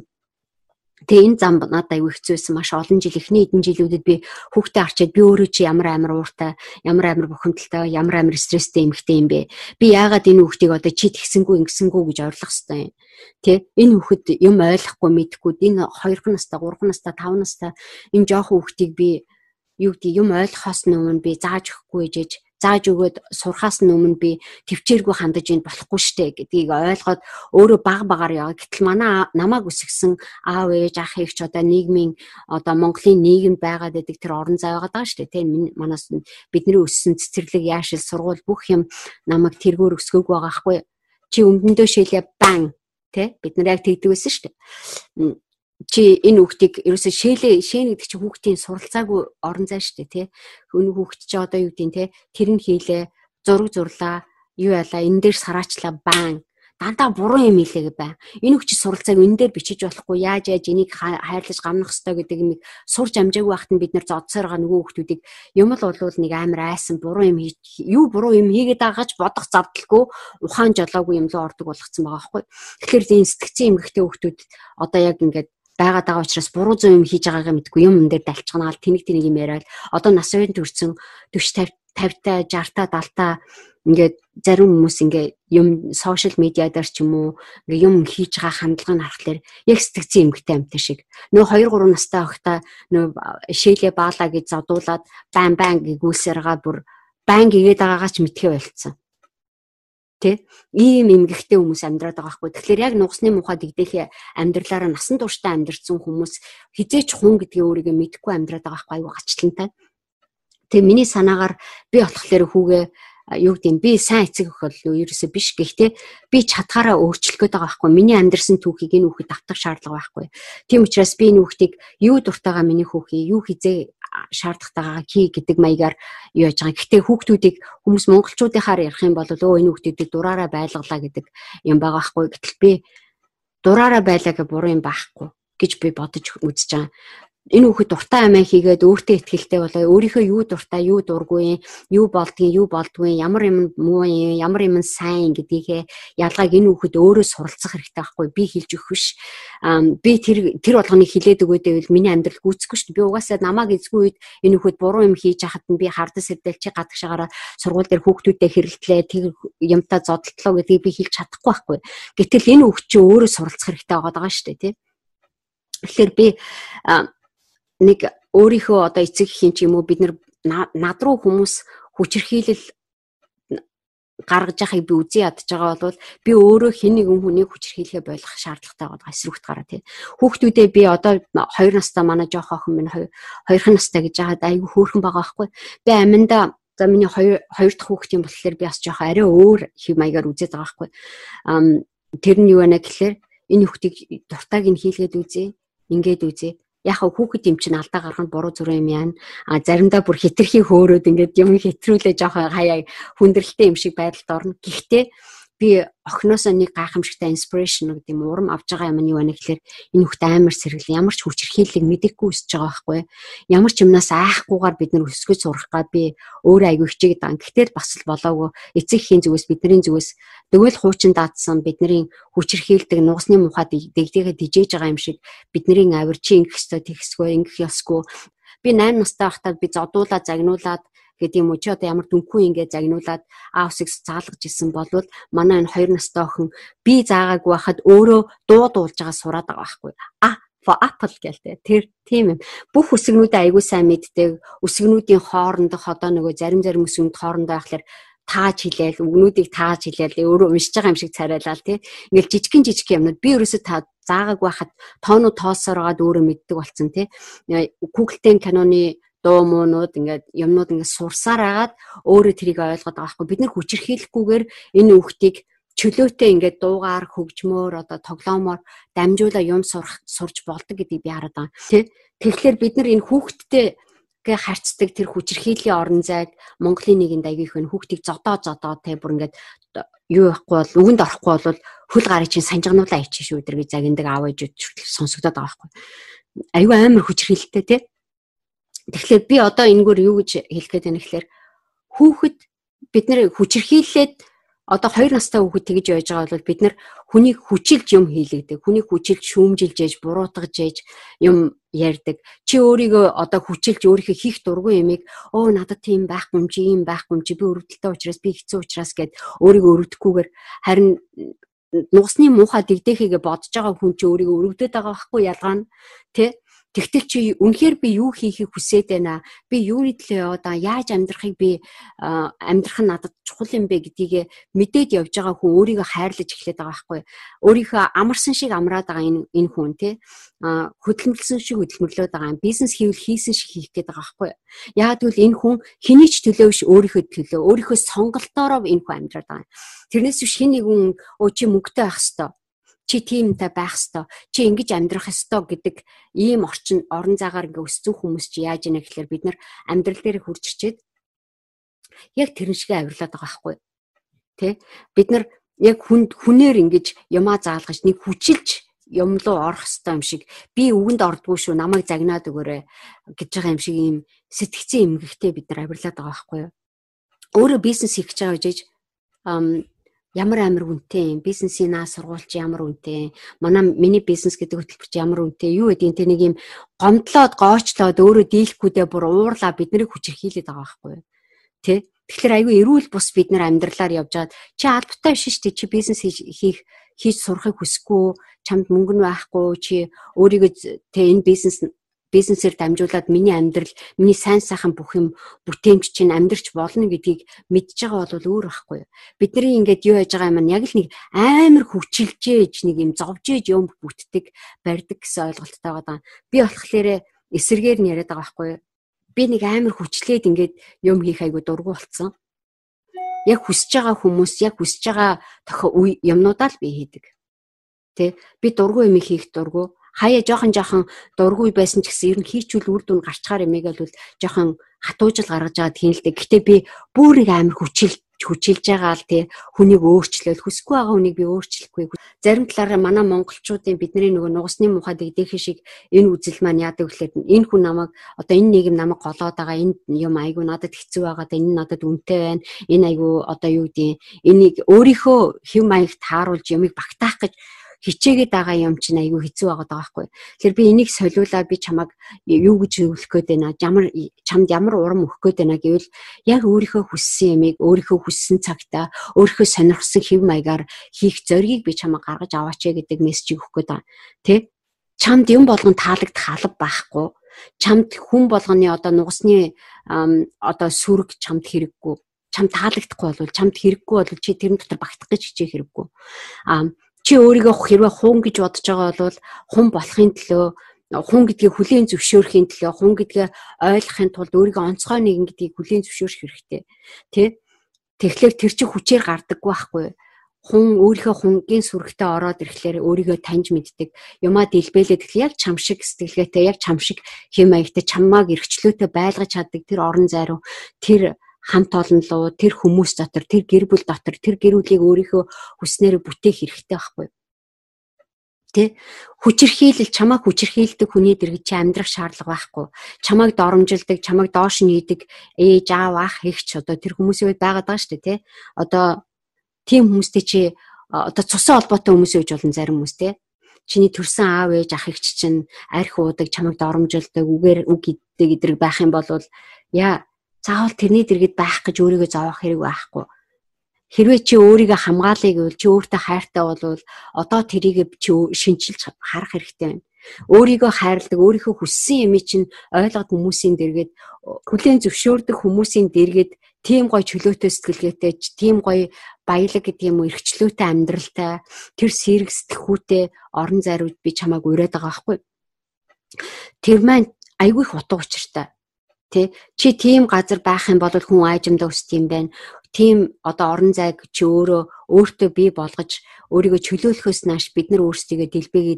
Тэгээ энэ зам надад аюу хэцүүсэн маш олон жил эхний эдэн жилүүдэд би хүүхдээ харчаад би өөрөө чи ямар амар ууртай, ямар амар бухимдалтай, ямар амар стресстэй эмэгтэй юм бэ? Би яагаад энэ хүүхдийг одоо чи тэгсэнгүү ингэсэнгүү гэж орлох хэвээр юм. Тэ энэ хүүхэд юм ойлгохгүй мэдхгүй энэ 2 настай, 3 настай, 5 настай энэ жоохон хүүхдийг би юу гэдэг юм ойлгохоос өмнө би зааж өгөхгүй ээжэж зааж өгөөд сурхаас өмнө би төвчээргүй хандаж ийн болохгүй штэ гэдгийг ойлгоод өөрөө багаар яваа. Гэтэл манай намайг өсгсөн аав ээж ах эгч одоо нийгмийн одоо Монголын нийгэмд байгаад байдаг тэр орон зай байгаа даа штэ. Тэ манаас бидний өссөн цэцэрлэг яашил сургууль бүх юм намайг тэргээр өсгөөг байгаа хгүй. Чи өмдөндөө шилээ бан тэ бид нар яг тэгдэг байсан штэ. Чи энэ хүүхдийг ерөөсөө шээн гэдэг чи хүүхдийн суралцаагүй орон зай штэ тий. Өнөө хүүхд чи одоо юу гэдэг тий тэр нь хийлээ зураг зурлаа юу яалаа энэ дээр сараачлаа баан дандаа буруу юм хийлээ бай. Энэ хүүхд чи суралцааг энэ дээр бичиж болохгүй яаж энийг хайрлаж гамнах ёстой гэдэг юм сурж амжаагүй байхад нь бид нэр зодсоор байгаа нөгөө хүүхдүүдийг юм л болвол нэг амар айсан буруу юм буруу юм хийгээд байгаач бодох завдалгүй ухаан жолоогүй юм лөө ордог болгоцсон байгаа байхгүй. Тэгэхээр энэ сэтгцэн эмгэгтэй хүүхдүүд одоо яг ингээд байгаад байгаа учраас буруу зүйн юм хийж байгаагаа мэдгүй юм дээр далчганаал тэнэг юм яриад одоо нас үеийн төрсэн 40 50 60 70 ингээд зарим хүмүүс ингээд юм сошиал медиа дээр ч юм уу ингээд юм хийж байгаа хандлагыг харахаар яг сэтгцэн эмгэгтэй амтай шиг нөө 2 3 настай байхдаа нөө шээлээ баалаа гэж зодуулаад бан гэгүүлсээргаа бүр бан гэгээд байгаагаа ч мэдхээ болцсон. Тэ ийм эмгэгтэй хүмүүс амьдраад байгаа хгүй. Тэгэхээр яг нугасны мухад игдэхээ амьдралаараа насан туршдаа амьдрсан хүмүүс хизээч хүн гэдгийг өөрийгөө мэдгүй амьдраад байгаа хгүй аюу гачлантай. Тэгээ миний санаагаар би болохоор хүүгээ юу гэдэм би сайн эцэг өх бол ерөөсөө биш. Гэхдээ би чадхаараа өөрчлөх гээд байгаа хгүй. Миний амьдрсан түүхийг энэ хүүхэд давтах шаардлага байхгүй. Тийм учраас би энэ хүүхдийг юу дуртайгаа миний хүүхий юу хизээ шаардлагатайгаа хий гэдэг маягаар юу яаж байгаа. Гэхдээ хүүхдүүдийг хүмүүс монголчуудынхаар ярих юм бол энэ хүүхдүүдийг дураараа байлгалаа гэдэг юм байгаа байхгүй. Гэтэл би дураараа байлаа гэх буруу юм байхгүй гэж би бодож үзэж байгаа. энэ хүүхэд дуртай амиа хийгээд өөртөө ихтэй болоо өөрийнхөө юу дуртай, юу дургүй, юу болдгүй, ямар юм муу юм, ямар юм сайн гэдгийг ялгааг энэ хүүхэд өөрөө суралцах хэрэгтэй байхгүй би хэлж өгөх биш. Би тэр болгоныг хилээд өгөөдөө миний амьдрал гүйцэхгүй шүү дээ. Би угаасаа намайг эзгүй үед энэ хүүхэд буруу юм хийж хахад нь би хардас сэдэл чи гадагшаагаараа сургууль дээр хүүхдүүдэд хэрэлтлээ тэр юмтай зодтолтлоо гэдгийг би хэлж чадахгүй байхгүй. Гэтэл энэ хүүхэд чи өөрөө суралцах хэрэгтэй байгаа шүү дээ тий. Тэгэхээр би нэг өөрийнхөө одоо эцэг эхийн ч юм уу бид над руу хүмүүс хүчирхийлэл гаргаж яхахыг би үзий ядж байгаа бол би өөрөө хэн нэгэн хүнийг хүчирхийлэхэ болох шаардлагатай байгаа эсрэгт гараа тий. Хүүхдүүдээ би одоо 2 настай манай жоох охин минь 2 настай гэж яагаад айгүй хөөрхөн байгаа байхгүй. Би аминда за миний 2 дахь хүүхдийн болохоор би бас жоох арай өөр хэв маягаар үзээд байгаа байхгүй. Тэр нь юу вэ гэхээр энэ хүүхдийг дуртайг нь хийлгээд үзье, ингээд үзье. Яг хүүхэд юм чинь алдаа гаргах нь буруу зүрх юм яана. Заримдаа бүр хитрхи хөөрөөд ингээд юм хэтрүүлээ жоохон хаяа хүндрэлтэй юм шиг байдалд орно. Гэхдээ би охиноосоо нэг гайхамшигтай инспирэшн гэдэг юм урам авч байгаа юм нь юу вэ гэхээр энэ хүүхд амар сэргэл ямар ч хүчирхийллийг мэдээгүй өсөж байгаа байхгүй. Ямар ч юмнаас айхгүйгээр бид нар өсгөж сурах га би өөрөө айгүй хичээгээд байгаа. Гэхдээ бас л болоогүй эцэг эхийн зүгээс бидний зүгээс тэгвэл хуучин даадсан бидний хүчирхийлдэг нугасны мухаа дэгдээгээ дижээж байгаа юм шиг бидний авир чи ингэх ёстой тэгсгүй ингэх ёсгүй. Би 8 настай байхдаа би зодуулаад загнуулаад гэдэг юм уу чи одоо ямар дүнхүү ингээд загнуулаад аавсыг заалгаж исэн болвол манай энэ 2 настай охин би заагаагүй байхад өөрөө дуулж байгаа сураад байгаа байхгүй. For apple гэлтэй. Тэр тийм юм. Бүх үсгнүүдээ аягүй сайн мэддэг. Үсгнүүдийн хоорондох одоо нөгөө зарим үсгнүүд хоорондоо байхлаар тааж хилээл, үгнүүдийг тааж хилээл өөрөө уншиж байгаа юм шиг царайлал тий. Ингээл жижиг юмнууд би ерөөсөө заагаагүй байхад тоонууд тоосоор байгаад өөрөө мэддэг болсон тий. Google-тэй киноны дуу муунууд ингээд юмнууд ингээд сурсаар агаад өөрөө тэрийг ойлгоод байгаа байхгүй. Бид нар хүчирхийлэхгүйгээр энэ хүүхдийг чөлөөтэй ингээд дуугаар хөгжмөөр одоо тоглоомоор дамжуулаа юм сурч болдог гэдгийг би хараад байгаа. Тэ? Тэгэхээр бид нар энэ хүүхдтэй харьцдаг тэр хүчирхийллийн орон зайг Монголын нийгэмд аягүй их хүүхдийг зодоо тэ бүр ингээд юу яахгүй бол үгэнд орохгүй бол хөл гарыг чинь санжигнуулаа ичиж шүү дэр гэж загиндаг аав ээжүүд сонсогдоод байгаа байхгүй. Аягүй амар хүчирхийлэлтэй тэ. Тэгэхээр би одоо энэгээр юу гэж хэлэх гээд байна гэхээр хүүхэд бид нэр хүчирхийллээд одоо 2 настай хүүхэд тэгж байж байгаа бол бид нар хүнийг хүчилж юм хийлэгдэг. Хүнийг хүчилж шүүмжилж ээж, буруутгаж ээж юм ярьдаг. Чи өөрийгөө одоо хүчилж өөрийнхөө хийх дургүй юмыг надад тийм байхгүй юм чи, ийм байхгүй юм чи, би өрөвдөлтөй учраас, би хэцүү учраас гэд өөрийгөө өрөвдөхгүйгээр харин нугасны муухай дэгдээхийгээ бодож байгаа хүн чи өөрийгөө өрөвдөд байгаа байхгүй ялгаа нь тэ. Тэгтэл чи үнэхээр би юу хийхийг хүсээд байна. Би юуны төлөө яваад яаж амьдрахыг би амьдрах нь надад чухал юм бэ гэдгийг мэдээд явж байгаа хүн өөрийгөө хайрлаж эхлэдэг байгаа байхгүй. Өөрийнхөө амарсан шиг амраад байгаа энэ хүн тий. Хөдөлмөрлсөн шиг хөдөлмөрлөөд байгаа. Бизнес хийвэл хийсэн шиг хийх гээд байгаа байхгүй. Яг тэгвэл энэ хүн хэний ч төлөө биш өөрийнхөө төлөө, өөрийнхөө сонголтоороо энэ хүн амьдраад байгаа. Тэрнээс биш хэн нэгэн чи мөнгөтэй байх ёстой. Чи тиймтэй байх ёстой. Чи ингэж амьдрах ёстой гэдэг ийм орон зайгаар ингээ өссөн хүмүүс чи яаж ийнэ гэхээр бид нар амьдрал дээр хурж ичээд яг тэрэн шиг авирлаад байгаа байхгүй. Тэ? Бид нар яг хүнээр ингэж юмаа заалгаж нэг хүчилж юм руу орох ёстой юм шиг би үгэнд ордгүй шүү намайг загнаад өгөөрэй гэж байгаа юм шиг ийм сэтгцэн эмгэгтэй бид нар авирлаад байгаа байхгүй. Өөрөө бизнес хийх гэж байгаа гэж ямар амар үнэтэй юм бизнесийн сургуульч ямар үнэтэй миний бизнес гэдэг хөтөлбөрч ямар үнэтэй юу гэдэг энэ нэг юм гомдлоод гоочлоод өөрөө дийлэхгүйдээ бүр уурлаа биднийг хүчирхийлээд байгаа байхгүй тий. Тэгэхээр айгүй эрүүл бус бид нар амьдралаар явжгаад чи албатай биш шүү дээ чи бизнес хийж сурахыг хүсэхгүй чамд мөнгө нь байхгүй чи өөрийгөө тий энэ бизнесээр дамжуулаад миний амьдрал миний сайн сайхан бүх юм бүтээмж чинь амьдрч болно гэдгийг мэдж байгаа бол өөр байхгүй. Бидний ингээд юу яаж байгаа юм яг л нэг амар хүчилжээж нэг юм зовжээж юм бүтдэг барьдаг гэсэн ойлголттой байгаа. Би болохоор эсэргээр нь яриад байгаа байхгүй. Би нэг амар хүчлээд ингээд юм хийх айгу дургу болцсон. Яг хүсэж байгаа хүмүүс яг хүсэж байгаа юмнуудаа л би хийдэг. Тэ би дургу юм хийх дургу хаяа жоохон дургүй байсан ч гэсэн ер нь хийчүүл үр дүн гарчгаар юмэг бол жоохон хатуужил гаргаж аваад хийн л дээ. Гэхдээ би бүр нэг амар хүчил хүчилж байгаа л тий хүнийг өөрчлөөл хүсэхгүй байгаа хүнийг би өөрчлөхгүй. Зарим талаараа манай монголчуудын бидний нөгөө нугасны мухад идэх шиг энэ үзэл маань яадаг гэхлээр энэ хүн намайг одоо энэ нийгэм намайг голоод байгаа энэ юм айгу надад хэцүү байгаа да энэ надад үнэтэй байна. Энэ айгу одоо юу гэдэг энийг өөрийнхөө хэв маягт тааруулж юмыг багтаах гэж хичээгээд байгаа юм чинь айгүй хэцүү байгаа байхгүй. Тэгэхээр би энийг солиулаад би чамайг юу гэж өгөх гээд байна? Чамд ямар урам өгөх гээд байна гэвэл яг өөрийнхөө хүссэн юмыг өөрийнхөө хүссэн цагтаа өөрийнхөө сонирхсан хэв маягаар хийх зоригийг би чамайг гаргаж аваач гэдэг мессежийг өгөх гээд байна. Тэ? Чамд юм болгон таалагдах алба байхгүй. Чамд хүн болгоны одоо нугасны одоо сүрэг чамд хэрэггүй. Чамд таалагдахгүй бол чамд хэрэггүй бол чи тэрэн дотор багтах гэж хичээх хэрэггүй. Чи өөрийгөө хэрвээ хун гэж бодож байгаа бол хун болохын төлөө хун гэдгийг хүлээн зөвшөөрөхийн төлөө хун гэдгээ ойлгохын тулд өөрийгөө онцгой нэгэн гэдгийг хүлээн зөвшөөрөх хэрэгтэй. Тэ? Тэгэхээр тэр чинь хүчээр гардаггүй байхгүй. Хун өөрийнхөө хунгийн сүрэгтээ ороод ирэхлээр өөрийгөө таньж мэддэг. Юмаа дэлбэлээд яг чам шиг сэтгэлгээтэй, яг чам шиг хэм маягтай, чамааг эргчлөөтэй байлгаж чаддаг тэр орон зайруу тэр хамт олон руу тэр хүмүүс дотор тэр гэр бүл дотор тэр гэр бүлийг өөрийнхөө хүснээр бүтээх хэрэгтэй байхгүй. Тэ? Хүчирхийлэл чамайг хүчирхийлдэг хүний дэргэд чи амьдрах шаардлага байхгүй. Чамайг доромжилдаг, чамайг доош нийдэг ээж аав ах эгч одоо тэр хүмүүсийн үед байгаад байгаа шүү дээ, тэ? Одоо тийм хүмүүстэй чи одоо цусан холбоотой хүмүүс үйж болон зарим хүмүүс, тэ? Чиний төрсэн аав ээж ах эгч чинь арх уудаг, чамайг доромжилдаг, үгээр үг иддэг эдрэг байх юм бол яа заавал тэрний дэргэд байх гэж өөрийгөө зовоох хэрэг байхгүй. Хэрвээ чи өөрийгөө хамгаалъя гэвэл чи өөртөө хайртай болвол одоо тэрийг чи шинжилж харах хэрэгтэй байна. Өөрийгөө хайрладаг, өөрийнхөө хүссэн юмыг чинь ойлгоод хүмүүсийн дэргэд хүлээн зөвшөөрдөг хүмүүсийн дэргэд тийм гоё чөлөөтэй сэтгэлгээтэй, тийм гоё баялаг гэдэг юм уу, эрхчлөөтэй амьдралтай, тэр сэрэг сэтгхүүтэй орон зайрууд би чамайг ураад байгаа байхгүй. Тэр маань айгүй их утга учиртай. Тэ чи тийм газар байх юм бол хүн аажимдаа өсдөг юм байна. Тийм одоо орон зайг чи өөртөө бий болгож өөрийгөө чөлөөлөхөөс нааш бид нар өөрсдийгөө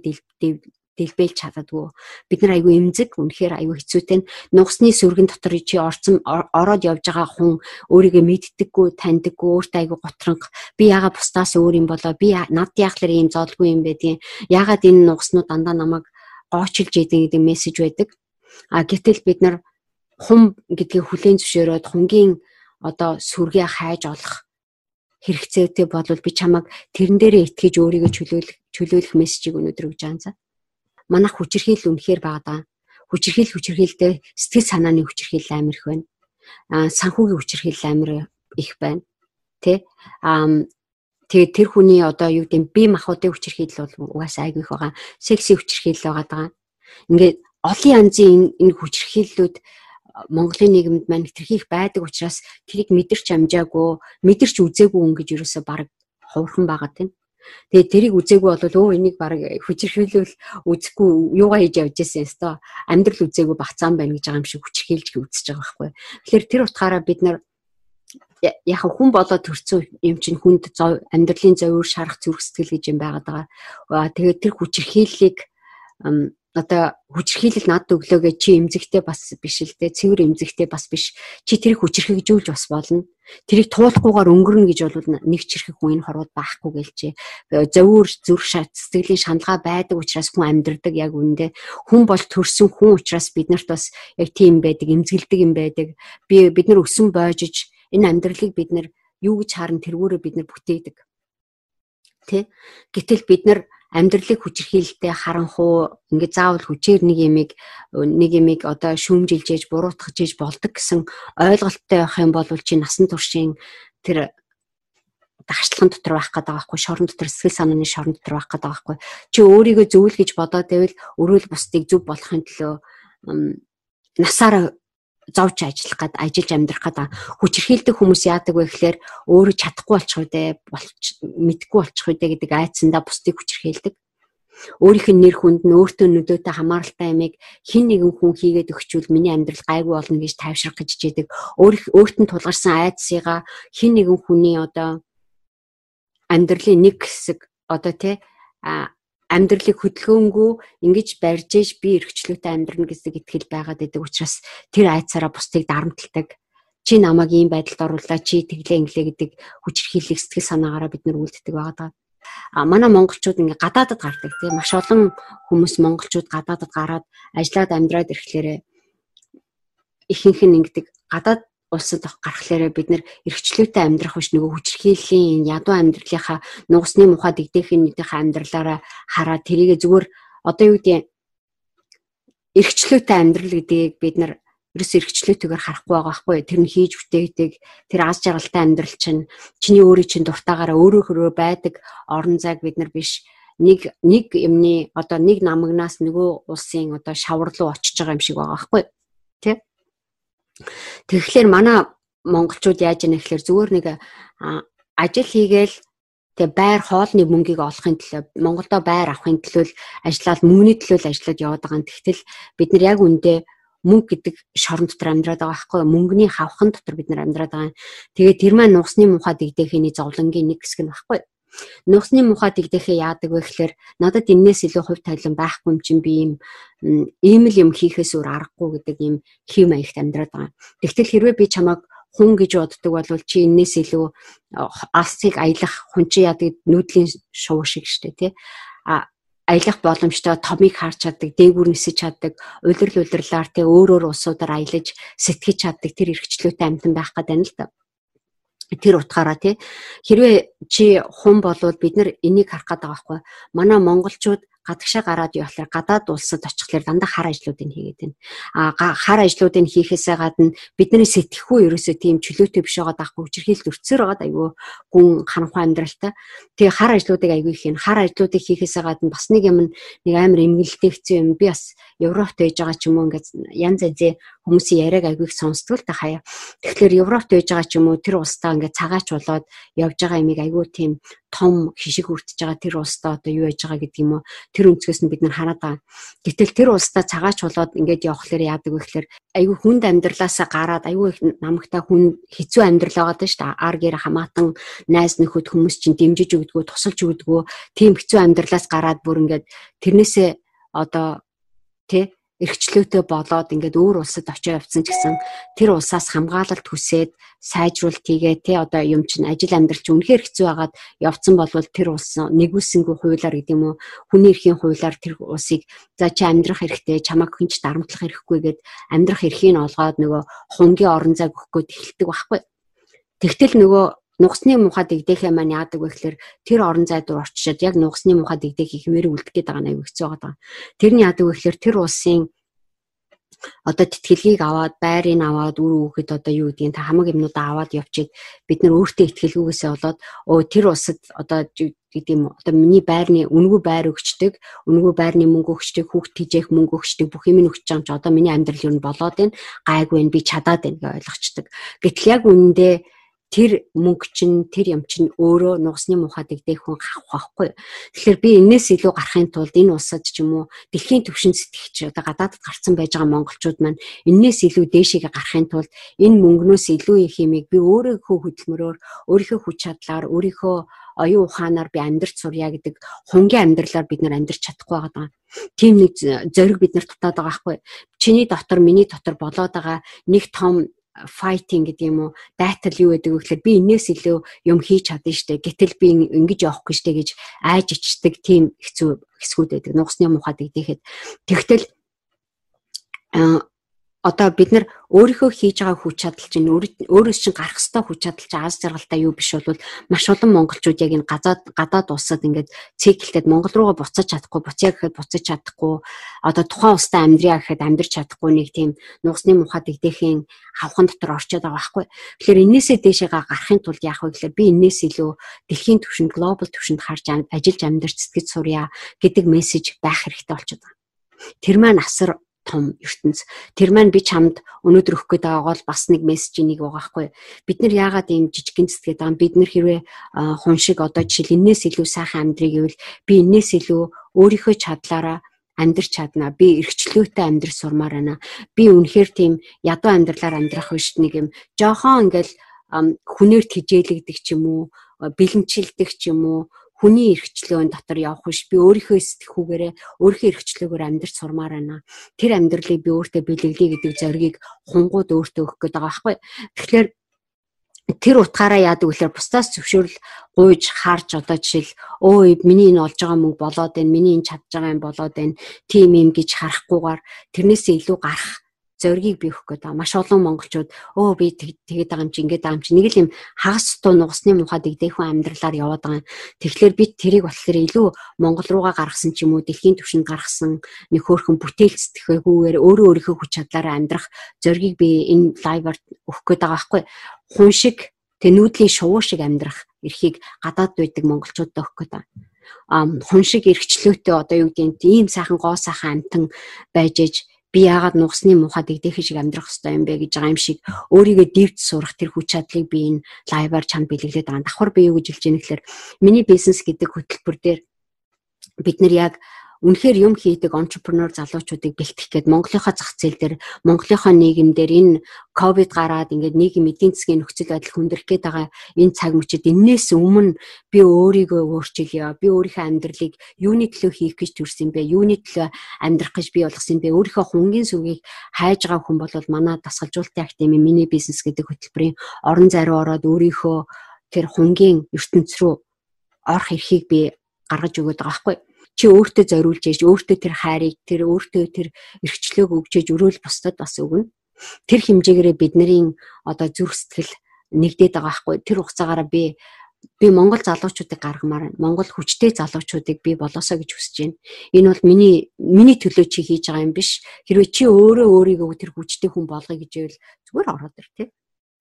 дэлбэлж чаддаггүй. Бид нар айгүй эмзэг, үнэхээр айгүй хэцүүтэй. Нугасны сүргэн дотор чи ороод явж байгаа хүн өөрийгөө мэддэггүй, таньдаггүй, өөртөө айгүй готронх. Би яагаад бусдаас өөр юм болоо? Би над яахлаар ийм зоолгүй юм байдیں۔ Яагаад энэ нугаснууд дандаа намайг гоочилж идэг гэдэг мессеж байдаг. Гэтэл бид нар хум гэдгийг хүлээн зөвшөөрөөд хунгийн одоо сүргээ хайж олох хэрэгцээтэй болвол би чамайг тэрэн дээрээ итгэж өөрийгөө чөлөөлөх мессежийг өнөөдөр өгж байгаа. Манайх хүчирхийлэл үнэхээр бага. Хүчирхийлэлтэй сэтгэл санааны хүчирхийлэл амар их байна. Санхүүгийн хүчирхийлэл амар их байна. Тэ? Тэгээд тэр хүний одоо юу гэдэг бие махбодын хүчирхийлэл бол угаасаа айгүй их байгаа. Секси хүчирхийлэл байгаа. Ингээд олон янзын энэ хүчирхийллүүд Монголын нийгэмд маань хэтэрхийх байдаг учраас тэрийг мэдэрч амжаагүй, мэдэрч үзээгүй хүн гэж ерөөсөө баг ховрхон байгаа тийм. Тэгээд тэрийг үзээгүй бол энийг баг хүчирхийлэл үзэхгүй юугаа хийж явж байсан ёстой. Амьдрал үзээгүй багцаан байна гэж байгаа юм шиг хүчирхийлж үзэж байгаа байхгүй. Тэгэхээр тэр утгаараа бид нар яг хүн болоод төрсөн юм чинь хүнд амьдралын зовир шарах зүрх сэтгэл гэж юм байгаад байгаа. Тэгээд тэр хүчирхийллийг одоо хүчирхийлэл надад өглөөгээ чи эмзэгтэй бас биш л дээ, цэвэр эмзэгтэй бас биш. Чи тэрийг хүчирхэгжүүлж бас болно. Тэрийг туулахгүйгээр өнгөрнө гэж бол нэг чихрэх хүн энэ хорвол байхгүй гэлжээ. Зовир зүрх сэтгэлийн шаналгаа байдаг учраас хүн амьдрдаг яг үүндээ. Хүн бол төрсөн хүн учраас бид нарт бас яг тийм байдаг, эмзэглдэг юм байдаг. Бид нар өсөн боожиж энэ амьдралыг бид нар юу гэж харан тэргүүрээ бид нар бүтээдэг. Тэ? Гэтэл бид нар амьдралыг хүчирхийлэлтэй харанхуу ингээд заавал хүчээр нэг юмыг одоо шүүмжилж ээж буруутгах гэж болдог гэсэн ойлголттой байх юм бол чи насан туршийн тэр дагшлахын дотор байх гэдэг байхгүй, шорон дотор сэтгэл санааны шорон дотор байх гэдэг байхгүй. Чи өөрийгөө зөвл гэж бодоод байвал өрөөл бусдыг зөв болохын төлөө насаараа зовж ажиллах гээд ажиллаж амьдрах гээд хүчирхийлдэг хүмүүс яадаг вэ гэхээр өөрөө чадахгүй болчих үү дээ, мэдгүй болчих үү дээ гэдэг айцсандаа бусдыг хүчирхийлдэг. Өөрийнх нь нэр хүнд нь өөртөө нөлөөтэй хамааралтай юмыг хэн нэгэн хүн хийгээд өгчүүл миний амьдрал гайгүй болно гэж тайвшрах гэж хичээдэг. Өөрт нь тулгарсан айцсыгаа хэн нэгэн хүний одоо амьдралын нэг хэсэг одоо тэ амьдралыг хөдөлгөөнгүй ингэж барьж ээж би эрхчлөөтэй амьдрна гэсэн итгэл байгаад байдаг учраас тэр айцаараа бусдыг дарамталдаг. чи намайг ийм байдалд оруулаа, чи тэглээ инглээ гэдэг хүчирхийллийг сэтгэл санаагаараа бид нар үлддэг байгаа. Манай монголчууд ингээ гадаадд гардаг тийм маш олон хүмүүс монголчууд гадаадд гараад ажиллаад амьдраад ирэхлээрээ ихэнх нь ингэдэг гадаад улсад гарахлаараа бид нар эрхчлөөтэй амьдрах биш нөгөө хүчирхийллийн ядуу амьдралынхаа нугасны мухай дэгдэхин нийтийнхээ амьдралаараа хараад тэрийгэ зүгээр одоо юу гэдэг эрхчлөөтэй амьдрал гэдгийг бид нар ерөөс эрхчлөөтэйгээр харахгүй байгаа байхгүй. Тэр нь хийж бүтээдэг тэр аз жаргалтай амьдрал чинь чиний өөрийн чинь дуртаагаараа өөрөө байдаг орон зайг бид нар биш нэг юмны одоо нэг намагнаас нөгөө улсын одоо шавар руу очиж байгаа юм шиг байгаа байхгүй. Тэ? Тэгэхээр манай монголчууд яаж яана гэхээр зүгээр нэг ажил хийгээл тэгээ байр хоолны мөнгийг олохын төлөө Монголдо байр авахын төлөө ажиллаад мөнгөний төлөө ажиллаад яваад байгаа. Тэгтэл бид нар яг үндэ мөнгө гэдэг шорон дотор амьдраад байгаа байхгүй. Мөнгөний хавхан дотор бид нар амьдраад байгаа. Тэгээд тэр маань нугасны мухай дэгдэхний зовлонгийн нэг хэсэг нь байхгүй. Нугасны мухай дэгдэхээ яадаг вэ гэхээр надад энэс илүү хувь тавилан байхгүй юм чинь би ийм л юм хийхээс өөр аргагүй гэдэг юм хэв маягт амьдраад байгаа. Тэгтэл хэрвээ би чамайг хүн гэж боддог бол чи энэс илүү алсыг аялах хүн чи яадаг нүүдлийн шувуу шиг штэ тий. Аялах боломжтой томыг харж чаддаг, дээгүүр нисэж чаддаг, улирлаар тий өөрөөр улсуудаар аялаж сэтгэж чаддаг тэр эрхчлөөтэй амьтан байх гэдэг нь л та. Тэр утгаараа тий хэрвээ чи хүн болвол бид нар энийг харах гэдэг байгаа байхгүй. Манай монголчууд гадагшаа гараад явахлаар гадаад улсад очихлаар дандаа хар ажлуудыг хийгээд байна. Хар ажлуудыг хийхээсээ гадна бидний сэтгэхүй ерөөсөө тийм чөлөөтэй биш байгаа даахгүй хүчирхийлэл өрцөөр байгаа айгүй гүн харанхуй амьдралтай. Тэгээ хар ажлуудыг айгүй хийн. Хар ажлуудыг хийхээсээ гадна бас нэг юм нэг амар эмгэнэлтэй хэцүү юм. Би бас Европт байж байгаа ч юм уу ингээд янз янзын хүмүүсийн яриаг айгүй их сонсдог л та хаяа. Тэгэхээр Европт байж байгаа ч юм уу тэр улстай ингээд цагаач болоод явж байгаа юмыг айгүй тийм том хишиг хүртэж байгаа тэр улстай одоо юу яж байгаа гэдэг юм уу тэр өнцгөөс нь бид нар хараад байгаа. Гэтэл тэр улстай цагаач болоод ингээд явхлаар яадаг вэ гэхээр айгүй хүнд амьдралаасаа гараад айгүй их намагтай хүн хэцүү амьдрал байгаа даа шүү дээ. Ар гэр хамаатан найз нөхөд хүмүүс чинь дэмжиж өгдөгөө тусалж өгдөгөө тийм хэцүү амьдралаас гараад бүр ингээд тэрнээсээ одоо тий эрхчлөөтэй болоод ингээд өөр улсад очиж явцсан ч гэсэн тэр улсаас хамгаалалт хүсээд сайжруулалт хийгээ тий одоо юм чинь ажил амьдрал чинь үнэхээр хэцүү байгаад явцсан болвол тэр улс нэгүүлсэнгүй хуулиар гэдэг юм уу хүний эрхийн хуулиар тэр улсыг за чи амьдрах хэрэгтэй чамайг хинч дарамтлах хэрэггүй гэд амьдрах эрхийг нь олгоод нөгөө хунгийн орон зайг өгөх гээд эхэлдэг байхгүй. Тэгтэл нөгөө нугасны мухай дэгдэхээ маань яадаг вэ гэхээр тэр орон зай дээр очиод яг нугасны мухай дэгдэх хэмээр үлдэх гээд байгаа нэг хэцүү байгаа. Тэр нь яадаг вэ гэхээр тэр улсын одоо тэтгэлгийг аваад байрыг аваад үр өгөхөд одоо юу гэдгийг та хамаг юмнуудаа аваад явчих бид нар өөртөө итгэлгүйгээсээ болоод тэр улсад одоо гэдэг юм одоо миний байрны үнэгүй байр өгчдөг үнэгүй байрны мөнгө өгчдөг хүүхд тижээх мөнгө өгчдөг бүх юм өгч байгаа юм чи одоо миний амьдрал юу болоод байна гайгүй байна би чадаад байна гэж ойлгочдөг. Гэтэл яг үнэндээ тэр мөнгө чинь тэр юм чинь өөрөө нугасны мухай дэгдэх хүн авах байхгүй. Тэгэхээр би энэс илүү гарахын тулд энэ улсад ч юм уу дэлхийн түвшинд сэтгэгч одоо гадаадд гарцсан байж байгаа монголчууд маань энэс илүү дээшээ гарахын тулд энэ мөнгнөөс илүү их юмыг би өөрийнхөө хөдөлмөрөөр өөрийнхөө хүч чадлаар өөрийнхөө оюун ухаанаар би амьдрч сурья гэдэг хунгийн амьдралаар бид нар амьдрч чадахгүй байгаа. Тийм нэг зориг бид нар дутаад байгаа байхгүй. Чиний дотор миний дотор болоод байгаа нэг том fighting гэдэг юм уу дайтал юу гэдэг вэ гэхээр би энэс илүү юм хийж чадна штэ гэтэл би ингэж явахгүй штэ гэж айж ичдэг тийм хэцүү хэсгүүд байдаг нугасны мухай дэгдэхэд тэгтэл одоо бид нар өөрийнхөө хийж байгаа хүч чадал чинь өөрөөс чинь гарах ёстой хүч чадал чинь аз жаргалтай юу биш бол маш олон монголчууд яг энэ гадаад улсад ингээд циклтэд Монгол руугаа буцаж чадахгүй буцъя гэхэд буцаж чадахгүй одоо тухайн улстай амьдрья гэхэд амьдрч чадахгүй нэг тийм нугасны мухай дэгдэхийн хавхан дотор орчод байгаа байхгүй. Тэгэхээр энээсээ дээшээ гарахын тулд яах вэ гэхээр би энээс илүү дэлхийн түвшинд глобал түвшинд харж ажиллаж амьдарч сэтгэж сурья гэдэг мессеж байх хэрэгтэй болчиход байгаа. Тэр маань асар том ертөнц. Тэр маань би чамд өнөөдөр өгөх гээд байгаа бол бас нэг мессеж нэг байгаа байхгүй. Бид нар яагаад ийм жижигэн цэцгээд байгаа юм? Бид нар хэрвээ хүн шиг одоо жишээл энэс илүү сайхан амьдрыг гэвэл би энэс илүү өөрийнхөө чадлаараа амьдрч чадна. Би эрхчлөөтэй амьдрах сурмаар байна. Би үнэхээр тийм ядуу амьдралаар амьдрах биш нэг юм. Жохон ингээл хүнээр тижээлэгдэг ч юм уу, бэлэнчилдэг ч юм уу, хүний эрхчлөөний дотор явах биш. Би өөрийнхөө сэтгхүүгээрээ өөрийнхөө эрхчлөөгөөр амьдрч сурмаар байна. Тэр амьдралыг би өөртөө бэлэглэе гэдэг зоригийг хунгууд өөртөө өгөх гээд байгаа байхгүй. Тэгэхээр тэр утгаараа яадаг вэхээр бусдаас зөвшөөрөл гуйж харж одоо жишээл миний энэ олж байгаа мөнгө болоод байна, миний энэ чадж байгаа юм болоод байна, тийм юм гэж харахгүйгээр тэрнээсээ илүү гарах зоригийг би өгөх гэдэг. Маш олон монголчууд би тэгээд байгаа юм чи ингээд байгаа юм чи нэг л юм хагас туу нугасны мухад дэгдэхүүн амьдралаар яваад байгаа. Тэгэхээр би тэрийг болохоор илүү Монгол руугаа гаргасан ч юм уу дэлхийн түвшинд гаргасан нэг хөөрхөн бүтээл сэтгэхүйгээр өөрийнхөө хүч чадлаараа амьдрах зоригийг би энэ лайваар өгөх гээд байгаа байхгүй. Хүн шиг нүүдлийн шувуу шиг амьдрах эрхийг гадаад байдаг монголчуудад өгөх гээд байна. Хүн шиг эрхчлөөтэй одоо юу гэдэг ийм сайхан гоо сайхан амтан байж ээж би яагаад нугасны мухад дэгдээх шиг амьдрах ёстой юм бэ гэж байгаа юм шиг өөрийгөө дивж сурах тэр хүч чадлыг би энэ лайваар чамд бэлэглээд байгаа. Давхар би юу гэж хэлж яах гэхээр миний бизнес гэдэг хөтөлбөр дээр бид нар яг үнэхээр юм хийдэг entrepreneur залуучуудыг бэлтгэх гээд Монголынхаа зах зээл дээр, Монголынхаа нийгэмдэр энэ ковид гараад ингээд нийгэм эдийн засгийн нөхцөл байдал хүндрэх гээд байгаа энэ цаг мөчид энээс өмнө би өөрийгөө өөрчилъё. Би өөрийнхөө амьдралыг юуны төлөө хийх гэж төрсөн бэ? Юуны төлөө амьдрах гэж би болгосон бэ? Өөрийнхөө хунгийн сүгийг хайж байгаа хүн бол манай дасгалжуулалтын академи миний бизнес гэдэг хөтөлбөрийн орон зайруу ороод өөрийнхөө тэр хунгийн ертөнц рүү орох эрхийг би гаргаж өгöd байгаа байхгүй. Чи өөртөө зориулж ээж, өөртөө тэр хайрыг, тэр өөртөө тэр эрхчлөөг өгч ээж өрөөл бусдад бас өгнө. Тэр хэмжээгээрээ бидний одоо зүрх сэтгэл нэгдээд байгаа байхгүй. Тэр хугацаагаараа би Монгол залуучуудыг гаргамаар байна. Монгол хүчтэй залуучуудыг би болоосоо гэж хүсэж байна. Энэ бол миний төлөө чи хийж байгаа юм биш. Хэрвээ чи өөрийгөө тэр хүчтэй хүн болгоё гэж байвал зүгээр ороод ир тий.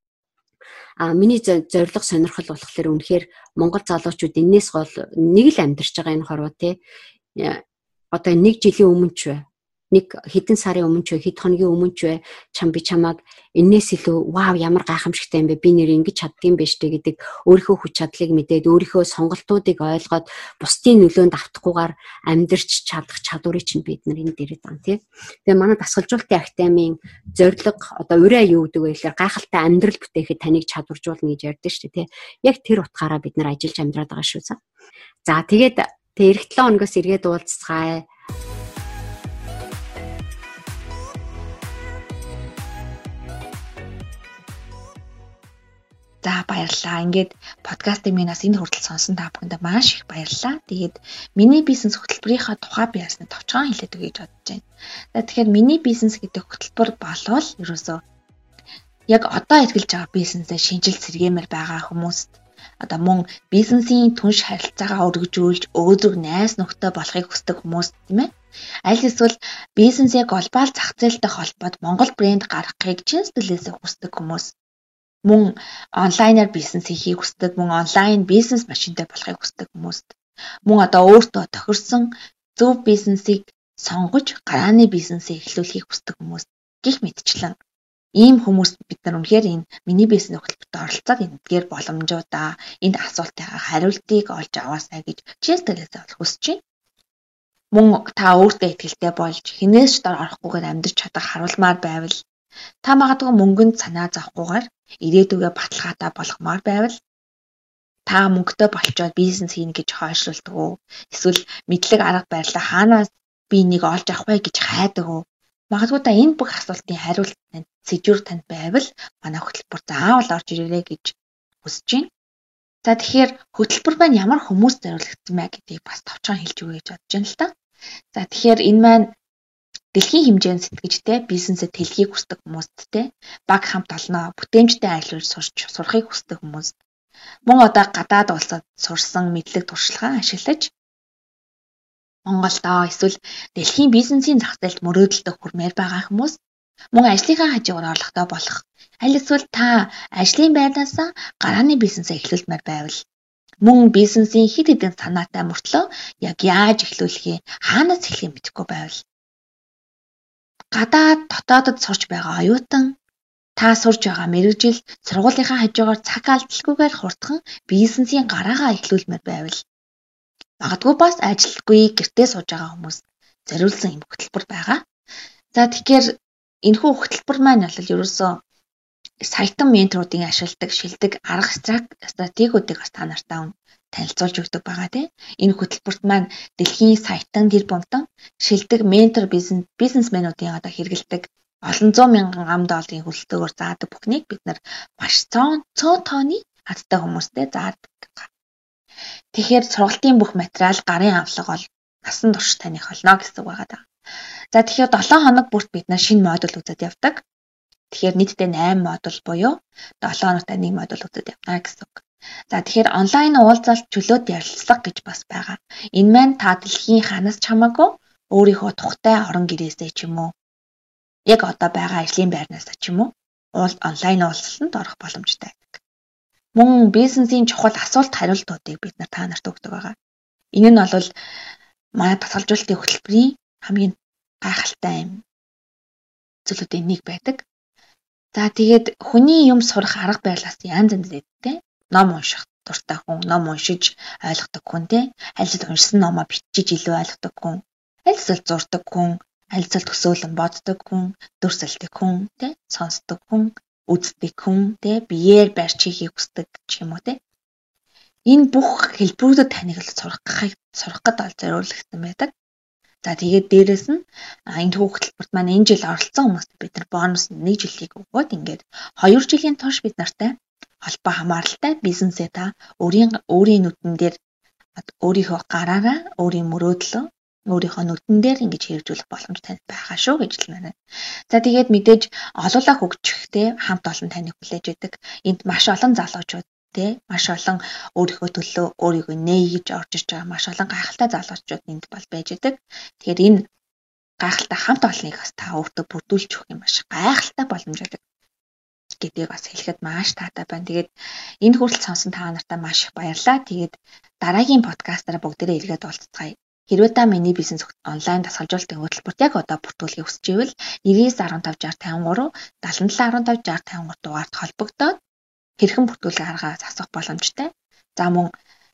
Миний зорилго сонирхол болохоор үнэхээр Монгол залуучууд энээс гол нэг л амьдарч байгаа энэ хорвоо тий. Одоо 1 жилийн өмнө ч бай. Нэг хэдэн сарын өмнө ч бай, хэд хоногийн өмнө ч бай. Би чамайг энээс илүү вау ямар гайхамшигтай юм бэ? Би нэр ингэж чаддсан байж тээ гэдэг өөрийнхөө хүч чадлыг мэдээд өөрийнхөө сонголтуудыг ойлгоод бусдын нөлөөнд автахгүйгээр амьдарч чадах чадварыг чинь бид нар энд дээрээ дан тий. Тэгээ манай дасгалжуулалтын академийн зорилго одоо ураа юу гэдэг вэ гэхээр гайхалтай амьдрал бүтээхэд таныг чадваржуулна гэж ярьдэн шүү дээ тий. Яг тэр утгаараа бид нар ажиллаж амьдраад байгаа шүү. За тэгээд эх 7 хоногоос эргээд уулзцгаая. За баярлалаа. Ингээд подкастыг минаас энэ хүртэл сонсон та бүхэнд маш их баярлалаа. Тэгээд миний бизнес хөтөлбөрийнхаа тухай би ясна товчхон хэлээд өгье гэж бодож байна. За тэгэхээр миний бизнес гэдэг хөтөлбөр болвол ерөөсөө яг одоо эргэлж байгаа бизнесээ шинжил сэргээмээр байгаа хүмүүст одоо мөн бизнесийн түнш харилцаагаа өргөжүүлж өөдрөг найз нөхдөд болохыг хүсдэг хүмүүс тийм ээ. Аль эсвэл бизнесээ глобал зах зээлтэй холбоод Монгол брэнд гаргахыг чин сэтгэлээсээ хүсдэг хүмүүс. Мөн онлайнаар бизнес хийхийг хүсдэг, мөн онлайн бизнес машинтай болохыг хүсдэг хүмүүст. Мөн одоо өөртөө тохирсон зөв бизнесийг сонгож гарааны бизнесээ эхлүүлэхийг хүсдэг хүмүүс. Гэх мэтчлэн ийм хүмүүст бид нар үнэхээр энэ миний бизнес хөтөлбөрт оролцоод эндгээр боломжуудаа, энд асуултынхаа хариултыг олж аваасаа гэж чин сэтгэлээсээ хүсэж байна. Мөн та өөртөө итгэлтэй болж хинээс ч дор орохгүйгээр амьдрч чадах харуулмаар байвал та магадгүй мөнгөнд санаа зовхгүйгээр ирээдүгээ баталгаатай болгомоор байвал та мөнгөтэй болчоод бизнес хийнэ гэж хойшлуулдаг уу? Эсвэл мэдлэг арга барилаа хаанаас би энийг олж авах вэ гэж хайдаг уу? Магадгүй та энэ бүх асуултын хариулт танд сэжүүр танд байвал манай хөтөлбөр заавал орж ирээрэй гэж хүсэж байна. За тэгэхээр хөтөлбөр маань ямар хүмүүс зориулагдсан бэ гэдгийг бас товчхон хэлж өгье гэж бодож байна л та. За тэгэхээр энэ маань дэлхийн хэмжээнд сэтгэжтэй бизнесэд тэлхийг хүсдэг хүмүүсттэй баг хамт олноо бүтээмжтэй аялал сурахыг хүсдэг хүмүүст мөн одоо гадаад улсад сурсан мэдлэг туршлагаа ашиглаж Монголдоо эсвэл дэлхийн бизнесийн зах зээлд мөрөөдөлтөд хүрмээр байгаа хүмүүс мөн ажлынхаа хажуугаар орлоготой болох аль эсвэл та ажлын байрнаас гарааны бизнесээ эхлүүлмээр байвал мөн бизнесийн хэд хэдэн санаатай мөртлөө яг яаж эхлүүлэхээ хаанаас эхлэхээ мэдэхгүй байвал гадаад дотоодод сурч байгаа оюутан та сурж байгаа мэргэжил сургуулийнхаа хажуугаар цаг алдалгүйгээр хурдхан бизнесийн гараагаа эхлүүлмээр байвал магадгүй бас ажилгүй гэртээ сууж байгаа хүмүүс зориулсан юм хөтөлбөр байгаа. За тэгэхээр энэхүү хөтөлбөр маань бол ерөөсөө саятан менторуудын ашигладаг шилдэг арга стратегиудыг бас та нартай танилцуулж өгдөг байгаа тийм. Энэ хөтөлбөрт маань дэлхийн саятан тэр бунтан шилдэг ментор бизнесмэнүүдийн одоо хэрэгэлдэг олон 100 мянган $10 хөлтөөр заадаг бүхнийг бид нар маш цөөн тооны хаттай хүмүүстэй заадаг. Тэгэхээр сургалтын бүх материал гарын авлага бол насан турш таних болно гэсэн үг байгаа даа. За тэгэхээр 7 хоног бүрт бид нар шинэ модуль үзэж явдаг. Тэгэхээр нийтдээ 8 модуль буюу 7 хоногт нэг модуль үзэж явна гэсэн үг. За тэгэхээр онлайн уулзалт чөлөөт ярилцлага гэж бас байгаа. Энэ маань та дэлхийн ханаас ч хамаагүй өөрийнхөө тухтай орон гэрээсээ ч юм уу яг одоо байгаа ажлын байрнаас ч юм уу онлайн уулзалтанд орох боломжтой байдаг. Мөн бизнесийн чухал асуулт хариултуудыг бид нар та нарт өгдөг байгаа. Энэ нь бол манай тасгалжуулалтын хөтөлбөрийн хамгийн гайхалтай юм зүйлүүдийн нэг байдаг. За тэгээд хүний юм сурах арга барилаас янз янз зэдтэй. Ном унших дуртай хүн, ном уншиж ойлгодог хүн те. Аль эсвэл уншсан номоо бичиж илүү ойлгодог хүн, аль эсвэл зурдаг хүн, аль эсвэл төсөөлөн боддог хүн, дүрсэлдэг хүн те, сонсдог хүн, үздэг хүн те, биеэр барьж хийхийг хүсдэг ч юм уу те. Энэ бүх хэлбэрүүдэд таныг сурах гэдэл зориулагдсан байдаг. За тэгээд дээрэс нь энэ хөтөлбөрт маань энэ жил оролцсон хүмүүст бид нар бонус 1 жилийг өгөөд ингээд 2 жилийн турш бид нартай холбоо хамааралтай бизнесээ та өөрийн нүдэн дээр өөрийнхөө гараараа өөрийн мөрөөдлөө өөрийнхөө нүдэн дээр ингэж хэрэгжүүлэх боломж танд байгаа шүү гэж хэлмээр байна. За тэгээд мэдээж олуулаа хөгжихдээ хамт олон таныг хүлээж өгдөг. Энд маш олон залуучууд маш олон өөрийнхөө төлөө өөрийгөө нээж орж иж байгаа маш олон гайхалтай залуучууд энд бол байж байгаа. Тэгэхээр энэ гайхалтай хамт олныг бас та өөртөө бүрдүүлж өгөх юм маш гайхалтай боломж байдаг гэдгийг бас хэлэхэд маш таатай байна. Тэгээд энэ хүрэлт сонсон та нартай маш их баярлалаа. Тэгээд дараагийн подкастаараа бүгдээрээ эргээд уулзцгаая. Хэрвээ та миний бизнес онлайн дасгалжуулалтын хөтөлбөрт яг одоо бүртгүүлэхийг хүсэж ивэл 9915 6053 7715 6053 дугаард холбогдоод хэрхэн бүртгүүлэх аргаас асуух боломжтой. За мөн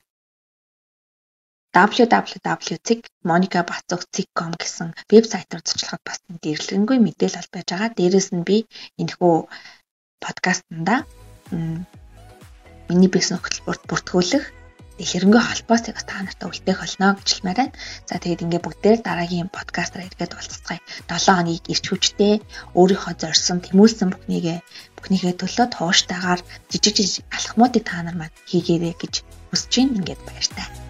www.monicabazuk.com гэсэн вебсайтаар зочлоход бас дэрлэнгүй мэдээлэл олж байж байгаа. Дээрээс нь би энэхүү подкастнда миний бизнес хөтөлбөрт бүртгүүлэх хэрэнгүй холбоосыг та нартай үлдээх болно гэж хэлмээр байна. За тэгээд ингээд бүгдээр дараагийн подкастаар эргээд уулзцгаая. 7 хоногийг ирч хүчтэй өөрийнхөө зорьсон тэмүүлсэн бүхнийхээ төлөө тууштайгаар жижиг алхмуудыг та нар маань хийгээрэй гэж хүсэж байна. Ингээд баяртай.